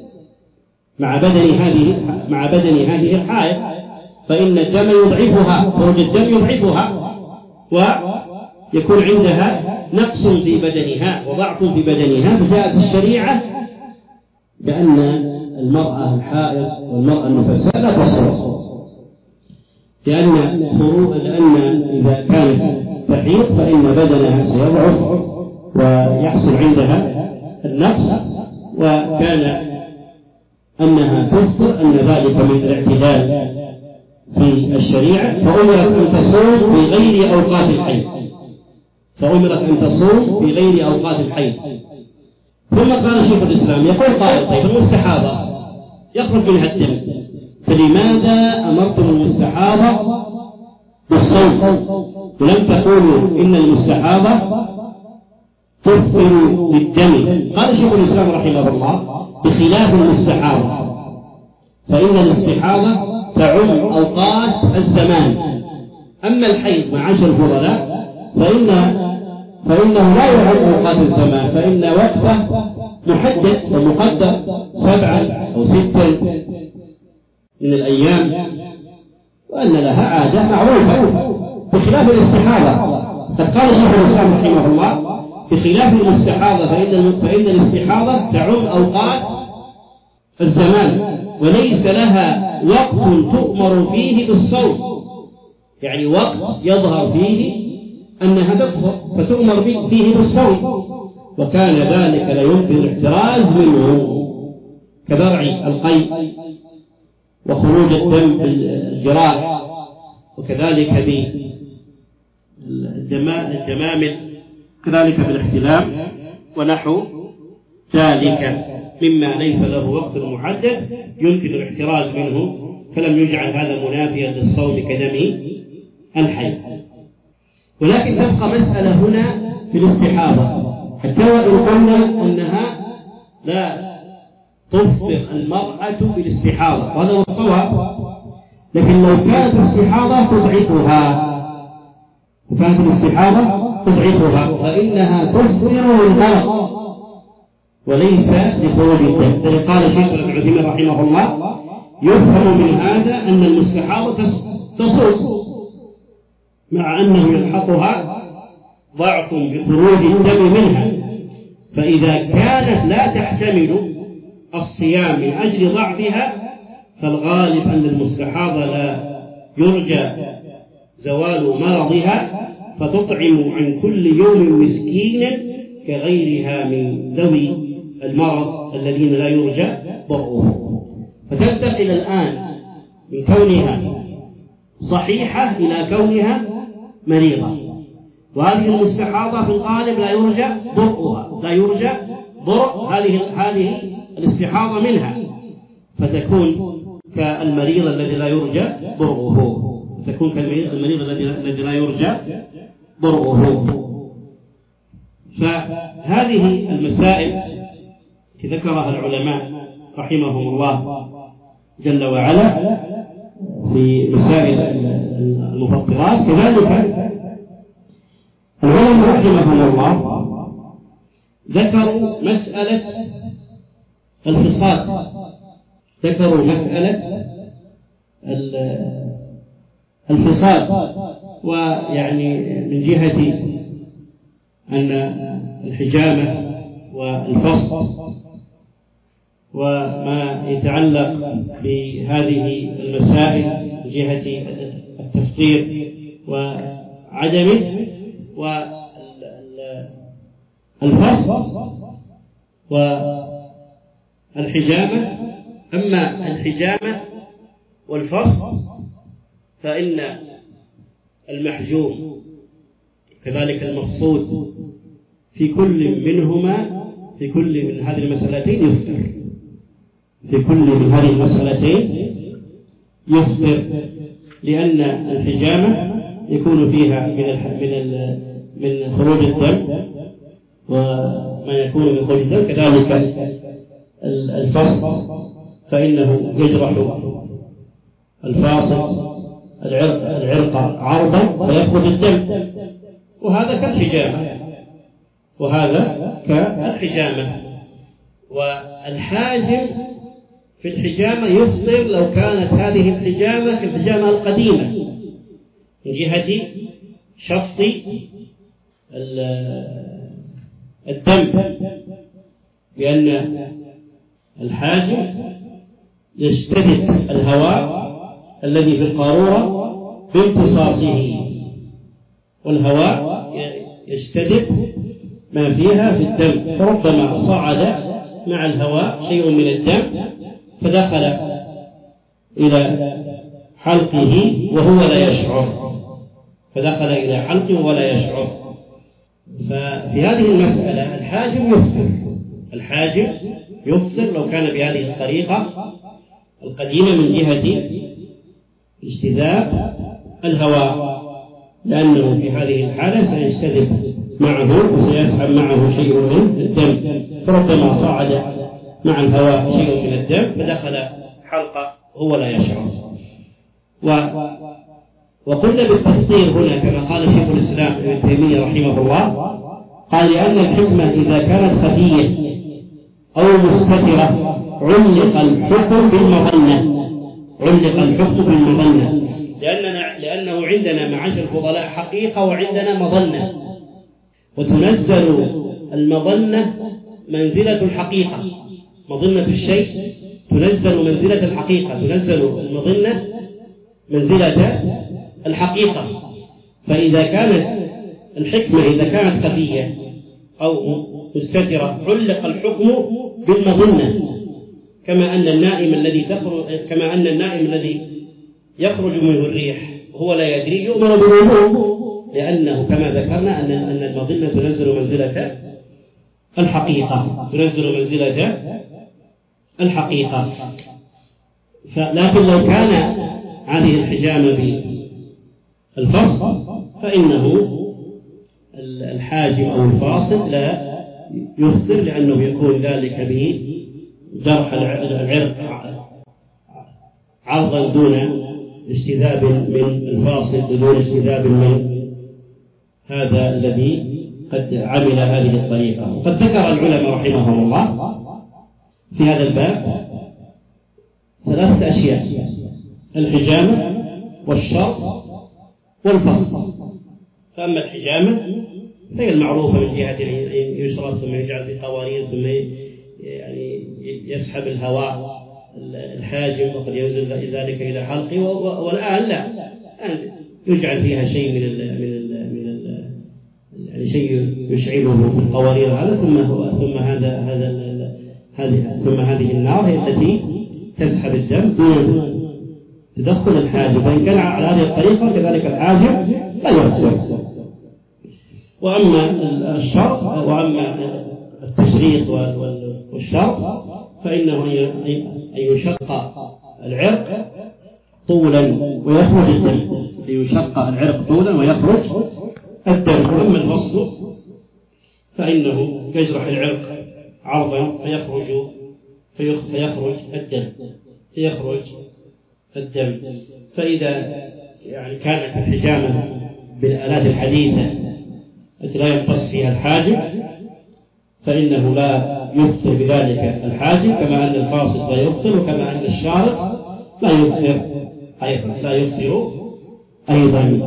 مع بدن هذه الحائض، فإن الدم يضعفها، خروج الدم يضعفها ويكون عندها نقص في بدنها وضعف في بدنها، فجاءت الشريعة بأن المرأة الحائض والمرأة النفساء لا تصوم، لأن إذا كانت تحيض فإن بدنها سيضعف ويحصل عندها النقص، وكان أنها تفطر أن ذلك من الاعتدال في الشريعة، فأمرت أن تصوم في غير أوقات الحيض. ثم قال شيخ الإسلام: يقول قائل: طيب المستحاضة يخرج منها الدم، فلماذا أمرتم المستحاضة بالصوم ولم تقولوا إن المستحاضة تفطر بالدم؟ قال شيخ الإسلام رحمه الله: بخلاف المستحاضة، فإن الاستحاضة تعم أوقات الزمان، أما الحيض معاشر الفضلاء فإنه لا يعم أوقات الزمان، فإن وقته محدد ومقدر 7 أو 6 من الأيام، وأن لها عادة معروفة، بخلاف الاستحاضة. قد قال شيخ الإسلام رحمه الله: بخلاف المستحاضة فإن الاستحاضة تعم أوقات الزمان، وليس لها وقت تؤمر فيه بالصوم، يعني وقت يظهر فيه أنها تكفر فتؤمر فيه بالصوم، وكان ذلك لا يمكن الاحتراز منه، كذرع القيء وخروج الدم في الجراح، وكذلك بالدمامل، كذلك بالاحتلام ونحو ذلك مما ليس له وقت محدد يمكن الاحتراز منه، فلم يجعل هذا منافيا للصوم كدم الحيض. ولكن تبقى مسألة هنا في الاستحاضة، حتى وإن قلنا أنها لا تفطر المرأة بالاستحاضة، وهذا هو الصواب، لكن لو كانت الاستحاضة تضعفها فإنها تفطر للمرض وليس لخروج الدم. قال شيخ ابن عثيمين رحمه الله: يفهم من هذا أن المستحاضة تصوم مع أنه يلحقها ضعف بخروج الدم منها، فإذا كانت لا تحتمل الصيام من أجل ضعفها فالغالب أن المستحاضة لا يرجى زوال مرضها، فتطعم عن كل يوم مسكينا كغيرها من ذوي المرض الذين لا يرجى برؤهم، فتنتقل الآن من كونها صحيحة إلى كونها مريضة، وهذه المستحاضة في الغالب لا يرجى برء هذه الاستحاضة منها، فتكون كالمريض الذي لا يرجى برؤه، فهذه المسائل ذكرها العلماء رحمهم الله جل وعلا في مسائل المفطرات. كذلك العلماء رحمهم الله ذكروا مسألة الفصال ذكروا مسألة الفصال، ويعني من جهة أن الحجامة والفصل وما يتعلق بهذه المسائل من جهة التفطير وعدمه والفصل والحجامة. أما الحجامة والفصل فإن المحجوم كذلك المقصود في كل منهما، في كل من هذه المسألتين يفطر، في كل من هذه المسألتين يفطر، لأن الحجامة يكون فيها من خروج الدم وما يكون من خروج الدم، كذلك الفصل فإنه يجرح الفاصل العرق عرضا فيخرج الدم، وهذا كالحجامة، وهذا كالحجامة. والحاجم في الحجامة يفطر لو كانت هذه الحجامة كالحجامة القديمة من جهة شفط الدم، لأن الحاجم يجتذب الهواء الذي في القارورة بامتصاصه، والهواء يجتذب ما فيها في الدم، فربما صعد مع الهواء شيء من الدم فدخل إلى حلقه وهو لا يشعر، فدخل إلى حلقه ولا يشعر. ففي هذه المسألة الحاجم يفطر لو كان بهذه الطريقة القديمة من جهة اجتذاب الهواء، لأنه في هذه الحالة سيجتذب معه وسيسحب معه شيء من الدم، فربما صعد مع الهواء شيء من الدم فدخل حلقة هو لا يشعر. وقلنا بالتفطير هنا كما قال شيخ الإسلام ابن تيمية رحمه الله، قال لأن الحكمة إذا كانت خفية أو مستترة علق الحكم بالمظنة، لأنه عندنا معاشر الفضلاء حقيقة وعندنا مظنة، وتنزل المظنة منزلة الحقيقة، مظنة الشيء تنزل منزلة الحقيقة، تنزل المظنة منزلة الحقيقة. فإذا كانت الحكمة إذا كانت خفية أو مستترة علق الحكم بالمظنة، كما أن النائم الذي يخرج منه الريح وهو لا يدري يؤمر بالوضوء، لأنه كما ذكرنا أن المظنة تنزل منزلة الحقيقة، لكن لو كان هذه الحجامة بالفصل فإنه الحاجم أو الفاصل لا يفطر، لأنه يكون ذلك به جرح العرق عرضا دون اجتذاب من الفاصل، دون اجتذاب من هذا الذي قد عمل هذه الطريقة. وقد ذكر العلماء رحمهم الله في هذا الباب 3 أشياء: الحجامة والشرط والفصل. فأما الحجامة فهي المعروفة من جهة يشرب ثم يجعل في قوارير ثم يعني يسحب الهواء الحاجم وقد ينزل ذلك إلى حلقه، والآن لا، يجعل فيها شيء يعني شيء يشعله في القوارير هذا، ثم هذه النار هي التي تسحب الدم دون تدخل الحاجم، فإن كان على هذه الطريقة كذلك الحاجم لا يخرج. وأما الشرط وأما التشريط والشرط فإنه أن يشق العرق طولا ويخرج الدم، يشق العرق طولا ويخرج الدم. وأما الفصل فإنه يجرح العرق عرضا فيخرج الدم. فإذا يعني كانت الحجامة بالآلات الحديثة التي لا يمتص فيها الحاجم فإنه لا يفطر بذلك الحاجب، كما أن الفاصل لا يفطر، وكما أن الشارط لا يفطر أيضا.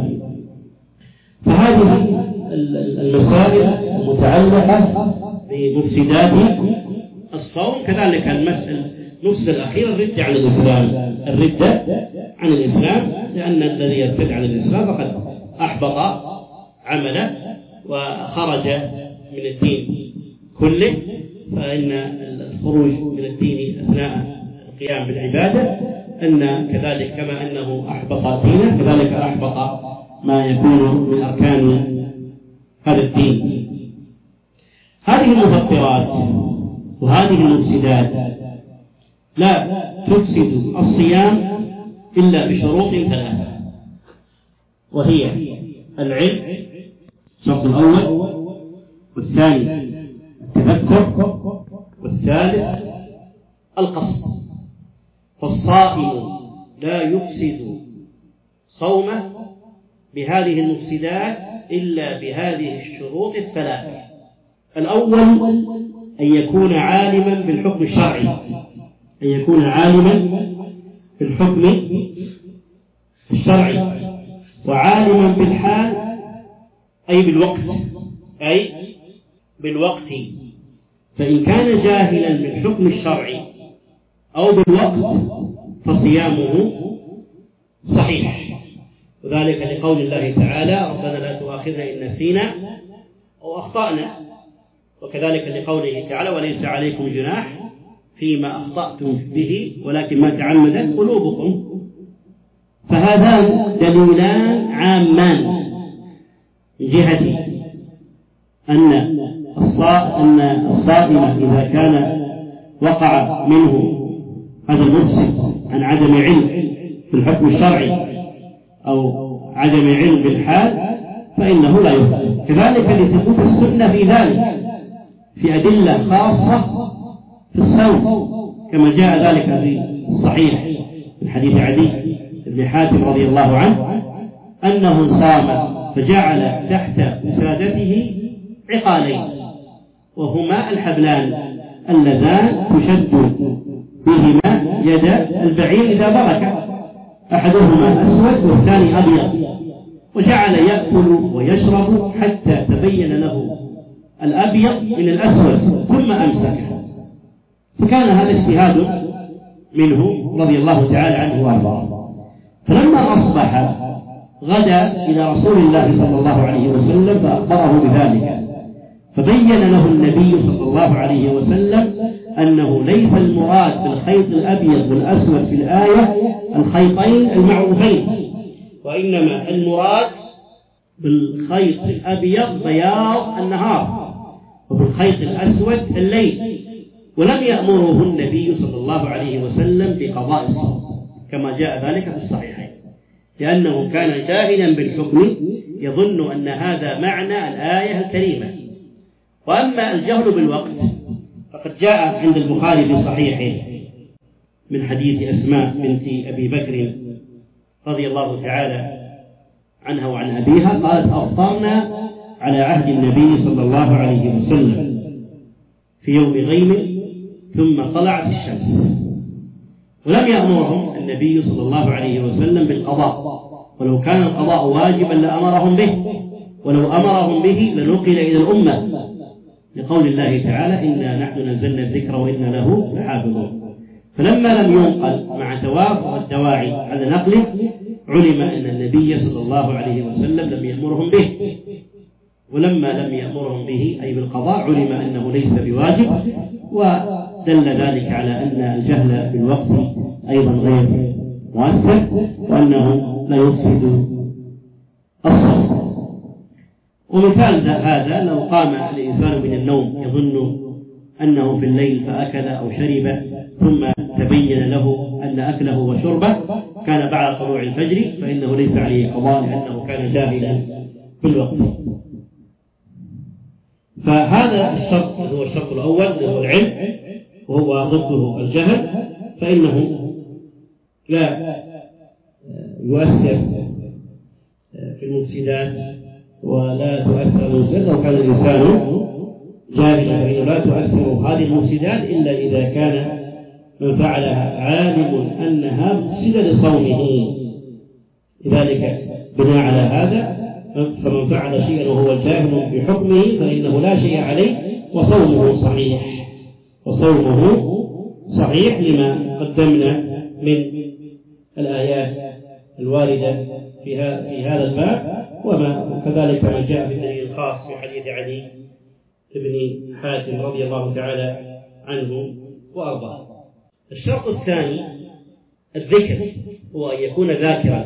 فهذه المسائل المتعلقة بمفسدات الصوم. كذلك المفسد الأخير الردة عن الإسلام، لأن الذي يرتد عن الإسلام فقد أحبط عمله وخرج من الدين كله. فإن الخروج من الدين أثناء القيام بالعبادة أن كذلك كما أنه أحبط دينه كذلك أحبط ما يكون من أركان هذا الدين. هذه المفطرات وهذه المفسدات لا تفسد الصيام إلا بشروط ثلاثة، وهي العلم الشرط الأول، والثاني التذكر، والثالث القصد. فالصائم لا يفسد صومه بهذه المفسدات إلا بهذه الشروط الثلاثة. الأول أن يكون عالما بالحكم الشرعي، وعالما بالحال أي بالوقت. فإن كان جاهلا بالحكم الشرعي أو بالوقت فصيامه صحيح، وذلك لقول الله تعالى: ربنا لا تؤاخذنا إن نسينا أو أخطأنا. وكذلك لقوله تعالى: وليس عليكم جناح فيما أخطأتم به ولكن ما تعمدت قلوبكم. فهذان دليلان عامان من جهة أن الصائم إذا كان وقع منه هذا المفسد عن عدم علم بالحكم الشرعي أو عدم علم بالحال فإنه لا يفطر. كذلك لثبوت السنة في ذلك في أدلة خاصة في الصوم، كما جاء ذلك في الصحيح من حديث عدي بن حاتم رضي الله عنه أنه صام فجعل تحت وسادته عقالين، وهما الحبلان اللذان تشد بهما يد البعير إذا برك، أحدهما أسود والثاني أبيض، وجعل يأكل ويشرب حتى تبين له الأبيض من الأسود ثم أمسكه. فكان هذا اجتهاد منه رضي الله تعالى عنه وارضاه. فلما أصبح غدا إلى رسول الله صلى الله عليه وسلم فأخبره بذلك، فبين له النبي صلى الله عليه وسلم أنه ليس المراد بالخيط الأبيض والأسود في الآية الخيطين المعروفين، وإنما المراد بالخيط الأبيض بياض النهار وبالخيط الأسود الليل. ولم يأمره النبي صلى الله عليه وسلم بقضاء الصوم كما جاء ذلك في الصحيحين، لأنه كان جاهلا بالحكم يظن أن هذا معنى الآية الكريمة. وأما الجهل بالوقت فقد جاء عند البخاري في صحيحه من حديث أسماء بنت أبي بكر رضي الله تعالى عنها وعن أبيها قالت: أفطرنا على عهد النبي صلى الله عليه وسلم في يوم غيم ثم طلعت الشمس. ولم يأمرهم النبي صلى الله عليه وسلم بالقضاء، ولو كان القضاء واجبا لأمرهم به، ولو أمرهم به لنقل إلى الأمة، لقول الله تعالى: إنا نحن نزلنا الذكر وإنا له لحافظون. فلما لم ينقل مع توافق الدواعي على نقله علم أن النبي صلى الله عليه وسلم لم يأمرهم به، ولما لم يأمرهم به أي بالقضاء علم أنه ليس بواجب، ودل ذلك على أن الجهل بالوقت أيضا غير مؤثر، وأنه لا يفسد الصوم. ومثال هذا لو قام الإنسان من النوم يظن أنه في الليل فأكل أو شرب ثم تبين له أن أكله وشربه كان بعد طلوع الفجر فإنه ليس عليه قضاء لأنه كان جاهلا بالوقت. فهذا الشرط هو الشرط الأول هو العلم، وهو ضده الجهل، فإنه لا يؤثر في المفسدات ولا تؤثر المفسدات. لو كان الإنسان جاهلا فإنه لا تؤثر هذه المفسدات إلا إذا كان من فعلها عالم أنها مفسدة لصومه. لذلك بناء على هذا فمن فعل شيئا وهو جاهل بحكمه فإنه لا شيء عليه وصومه صحيح لما قدمنا من الآيات الواردة في هذا الباب، وكذلك ما جاء في الدليل الخاص في حديث علي بن حاتم رضي الله تعالى عنه وأرضاه. الشرط الثاني الذكر، هو أن يكون ذاكرا،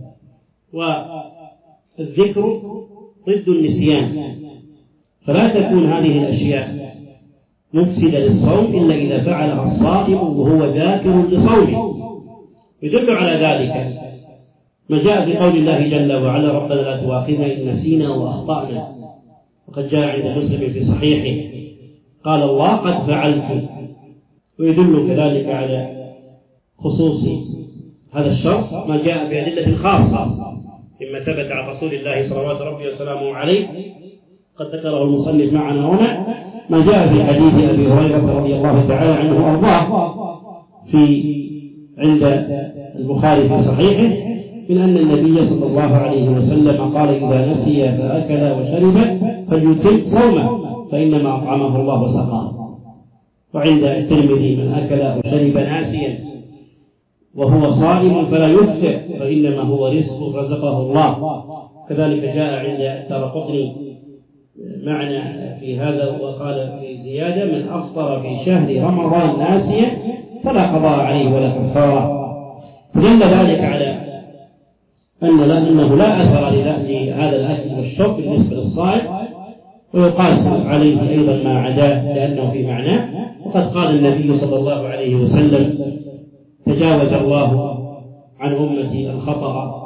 والذكر ضد النسيان، فلا تكون هذه الأشياء مفسدة للصوم إلا إذا فعلها الصائم وهو ذاكر لصومه. يدل على ذلك ما جاء في قول الله جل وعلا ربنا لا تؤاخذنا إن نسينا وأخطأنا، وقد جاء عند مسلم في صحيحه قال الله قد فعلت. ويدل كذلك على خصوص هذا الشرط ما جاء بأدلة خاصة مما ثبت عن رسول الله صلوات ربي وسلامه عليه، قد ذكره المصنف معنا هنا ما جاء في حديث أبي هريرة رضي الله تعالى عنه وأرضاه عند البخاري في صحيحه من أن النبي صلى الله عليه وسلم قال إذا نسي فأكل وشرب فليتم صومه فإنما أطعمه الله وسقاه. وعند الترمذي من أكل وشرب ناسيا وهو صائم فلا يفطر فإنما هو رزق رزقه الله. كذلك جاء عند الدارقطني معنى في هذا وقال في زيادة من أفطر في شهر رمضان ناسيا فلا قضاء عليه ولا كفارة. دل ذلك على أنه لا أثر لهذا الأكل والشرب بالنسبة للصائم، ويقاس عليه أيضا ما عداه لأنه في معناه. وقد قال النبي صلى الله عليه وسلم تجاوز الله عن أمتي الخطأ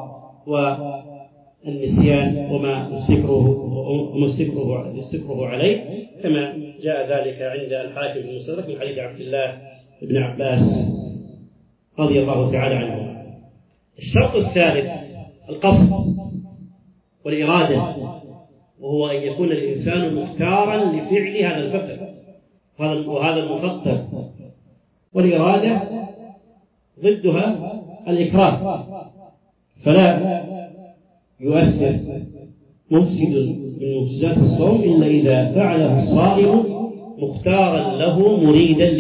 والنسيان وما استكره عليه، كما جاء ذلك عند الحاكم في المستدرك من حديث عبد الله بن عباس رضي الله تعالى عنه. الشرط الثالث القصد والإرادة، وهو أن يكون الإنسان مختارا لفعل هذا الفطر وهذا المفطر. والإرادة ضدها الإكراه، فلا يؤثر مفسد من مفسدات الصوم إلا إذا فعله الصائم مختارا له مريدا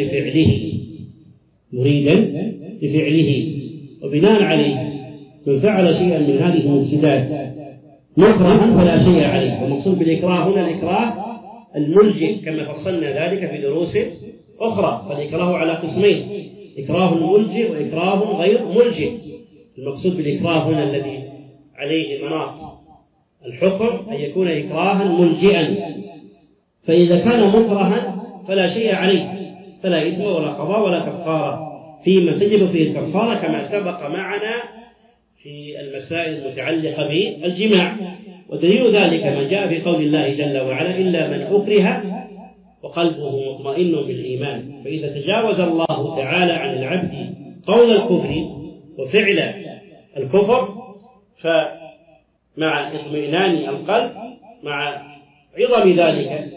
لفعله. وبناء عليه من فعل شيئا من هذه المفسدات مكرها فلا شيء عليه. والمقصود بالإكراه هنا الإكراه الملجئ كما فصلنا ذلك في دروس أخرى. فالإكراه على قسمين: إكراه ملجئ وإكراه غير ملجئ. المقصود بالإكراه هنا الذي عليه مناط الحكم أن يكون إكراها ملجئا، فإذا كان مكرها فلا شيء عليه، فلا إثم ولا قضاء ولا كفارة فيما تجب فيه الكفارة كما سبق معنا في المسائل المتعلقة بالجماع. ودليل ذلك ما جاء في قول الله جل وعلا إلا من أكره وقلبه مطمئن بالإيمان. فإذا تجاوز الله تعالى عن العبد قول الكفر وفعل الكفر، فمع اطمئنان القلب مع عظم ذلك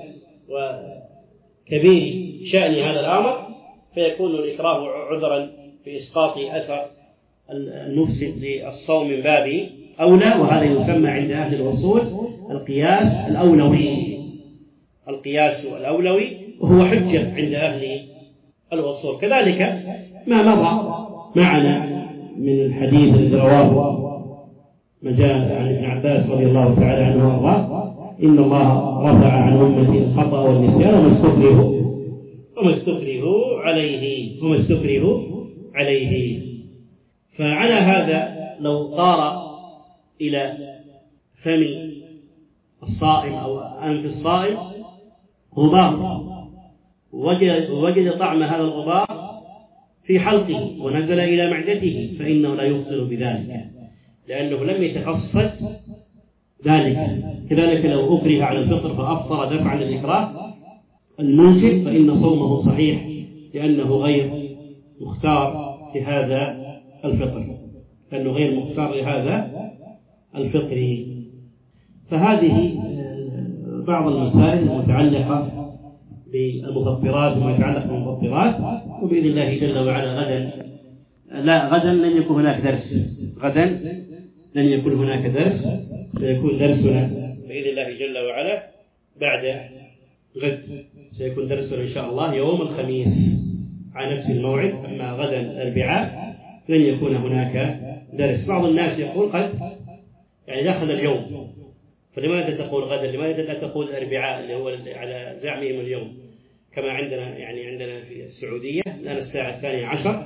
وكبير شأن هذا الأمر فيكون الإكراه عذرا في إسقاط أثر المفسد للصوم من باب أولى. وهذا يسمى عند أهل الأصول القياس الأولوي، وهو حجة عند أهل الأصول. كذلك ما مضى معنا من الحديث الذي رواه ما جاء عن ابن عباس رضي الله تعالى عنه وارضاه إن الله رفع عن أمتي الخطأ والنسيان وما استكرهوا عليه. فعلى هذا لو طار إلى فم الصائم أو أنف الصائم غبار ووجد طعم هذا الغبار في حلقه ونزل إلى معدته فإنه لا يفطر بذلك لأنه لم يتخصص ذلك. كذلك لو أكره على الفطر فأفطر دفعا للإكراه الموجب فإن صومه صحيح لأنه غير مختار لهذا الفطر. فهذه بعض المسائل المتعلقة بالمفطرات وما يتعلق بالمفطرات. وبإذن الله جل وعلا غدا لن يكون هناك درس، غدا لن يكون هناك درس، سيكون درسنا بإذن الله جل وعلا بعد غد، سيكون درسنا إن شاء الله يوم الخميس على نفس الموعد. أما غدا الأربعاء لن يكون هناك درس. بعض الناس يقول قد يعني دخل اليوم، فلماذا تقول غدا؟ لماذا لا تقول الأربعاء اللي هو على زعمهم اليوم، كما عندنا في السعودية الآن الساعة 12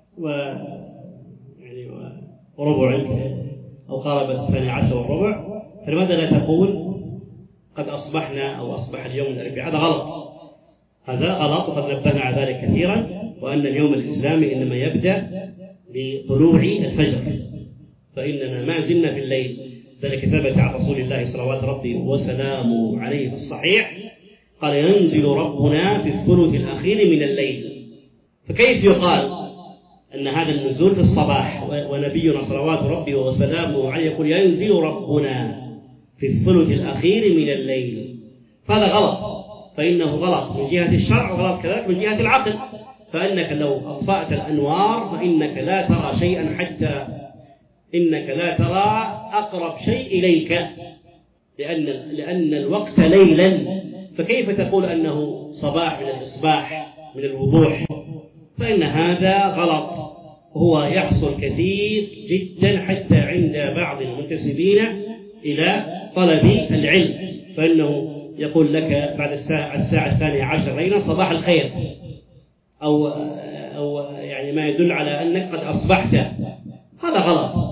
وربع أو قاربت 12 وربع، فلماذا لا تقول قد أصبحنا أو أصبح اليوم الأربعاء؟ هذا غلط، وقد نبهنا على ذلك كثيرا، وأن اليوم الإسلامي إنما يبدأ بطلوع الفجر، فإننا ما زلنا في الليل. ذلك ثبت عن رسول الله صلوات ربي وسلامه عليه في الصحيح قال: ينزل ربنا في الثلث الأخير من الليل. فكيف يقال أن هذا النزول في الصباح ونبينا صلوات ربي وسلامه عليه يقول ينزل ربنا في الثلث الأخير من الليل؟ فهذا غلط، فإنه غلط من جهة الشرع وغلط كذلك من جهة العقل. فإنك لو أطفأت الأنوار فإنك لا ترى شيئا، حتى إنك لا ترى أقرب شيء إليك، لأن الوقت ليلا، فكيف تقول أنه صباح من الإصباح من الوضوح؟ فإن هذا غلط، هو يحصل كثير جدا حتى عند بعض المنتسبين إلى طلب العلم، فإنه يقول لك بعد الساعة 12 ليلا صباح الخير، أو يعني ما يدل على أنك قد أصبحت. هذا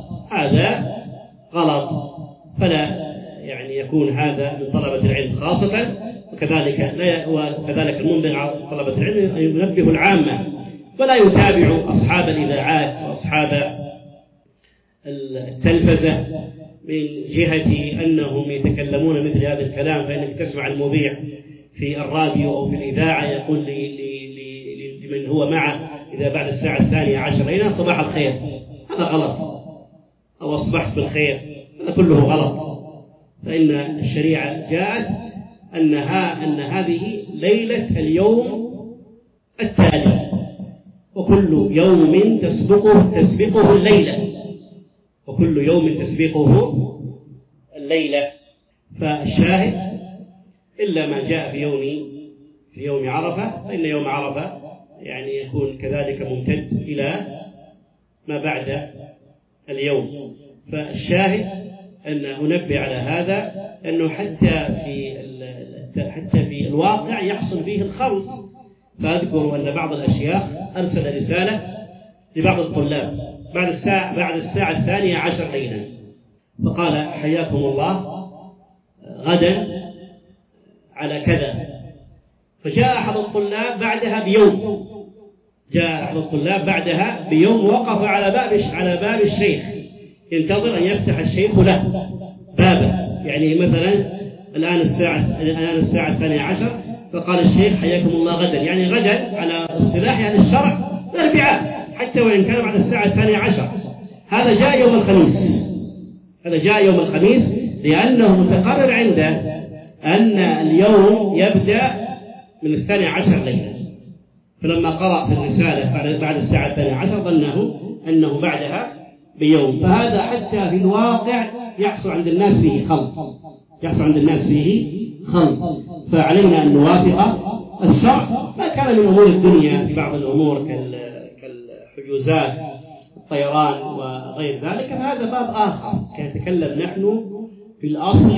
غلط، فلا يعني يكون هذا من طلبة العلم خاصة، وكذلك المنبغي على طلبة العلم أن ينبه العامة، ولا يتابع أصحاب الإذاعات وأصحاب التلفزة من جهة أنهم يتكلمون مثل هذا الكلام. فإنك تسمع المذيع في الراديو أو في الإذاعة يقول لمن هو معه إذا بعد الساعة 12 ليلا صباح الخير، هذا غلط، أو أصبحت بالخير، هذا كله غلط. فإن الشريعة جاءت أن هذه ليلة اليوم التالي، وكل يوم تسبقه الليلة، وكل يوم تسبقه الليلة. فالشاهد إلا ما جاء في يوم عرفة، فإن يوم عرفة يعني يكون كذلك ممتد إلى ما بعد اليوم. فالشاهد أن أنبه على هذا، أنه حتى في الواقع يحصل فيه الخلط. فأذكر أن بعض الأشياخ أرسل رسالة لبعض الطلاب بعد الساعة 12 ليلا، فقال: حياكم الله غدا على كذا. فجاء أحد الطلاب بعدها بيوم وقف على باب الشيخ ينتظر أن يفتح الشيخ له بابه، يعني مثلا الآن الساعة 12، فقال الشيخ: حياكم الله غدا، يعني غدا على اصطلاح يعني الشرع الأربعاء، حتى وإن كان بعد الساعة 12. هذا جاء يوم الخميس، لأنه متقرر عنده أن اليوم يبدأ من 12 ليلا، فلما قرأ في الرسالة بعد الساعة 12 ظنه أنه بعدها بيوم. فهذا حتى في الواقع يحصل عند الناس فيه خلط. فعلينا أن نوافق الشرع. ما كان من أمور الدنيا في بعض الأمور كالحجوزات الطيران وغير ذلك، فهذا باب آخر. كنتكلم نحن في الأصل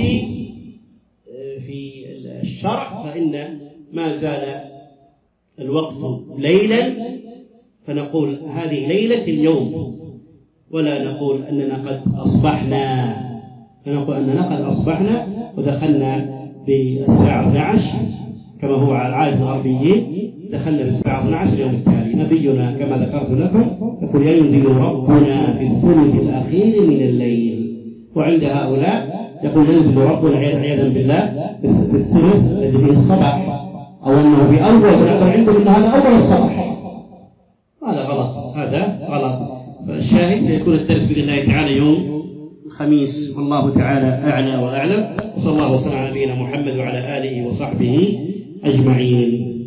في الشرع، فإن ما زال الوقت ليلا، فنقول هذه ليلة اليوم، ولا نقول أننا قد أصبحنا، فنقول أننا قد أصبحنا ودخلنا بالساعة 12 كما هو على العادة الغربيين، دخلنا بالساعة 12 اليوم التالي. نبينا كما ذكرت لكم يقول: ينزل ربنا في الثلث الأخير من الليل. وعند هؤلاء يقول: ينزل ربنا عياذا بالله في الثلث الذي فيه الصباح، أو أنه في أول، ونقول عندهم أن هذا أول الصباح. هذا غلط. فالشاهد سيكون الدرس بإذن الله تعالى يوم الخميس، والله تعالى أعلى وأعلم. وصلى الله وسلم على نبينا محمد وعلى آله وصحبه أجمعين.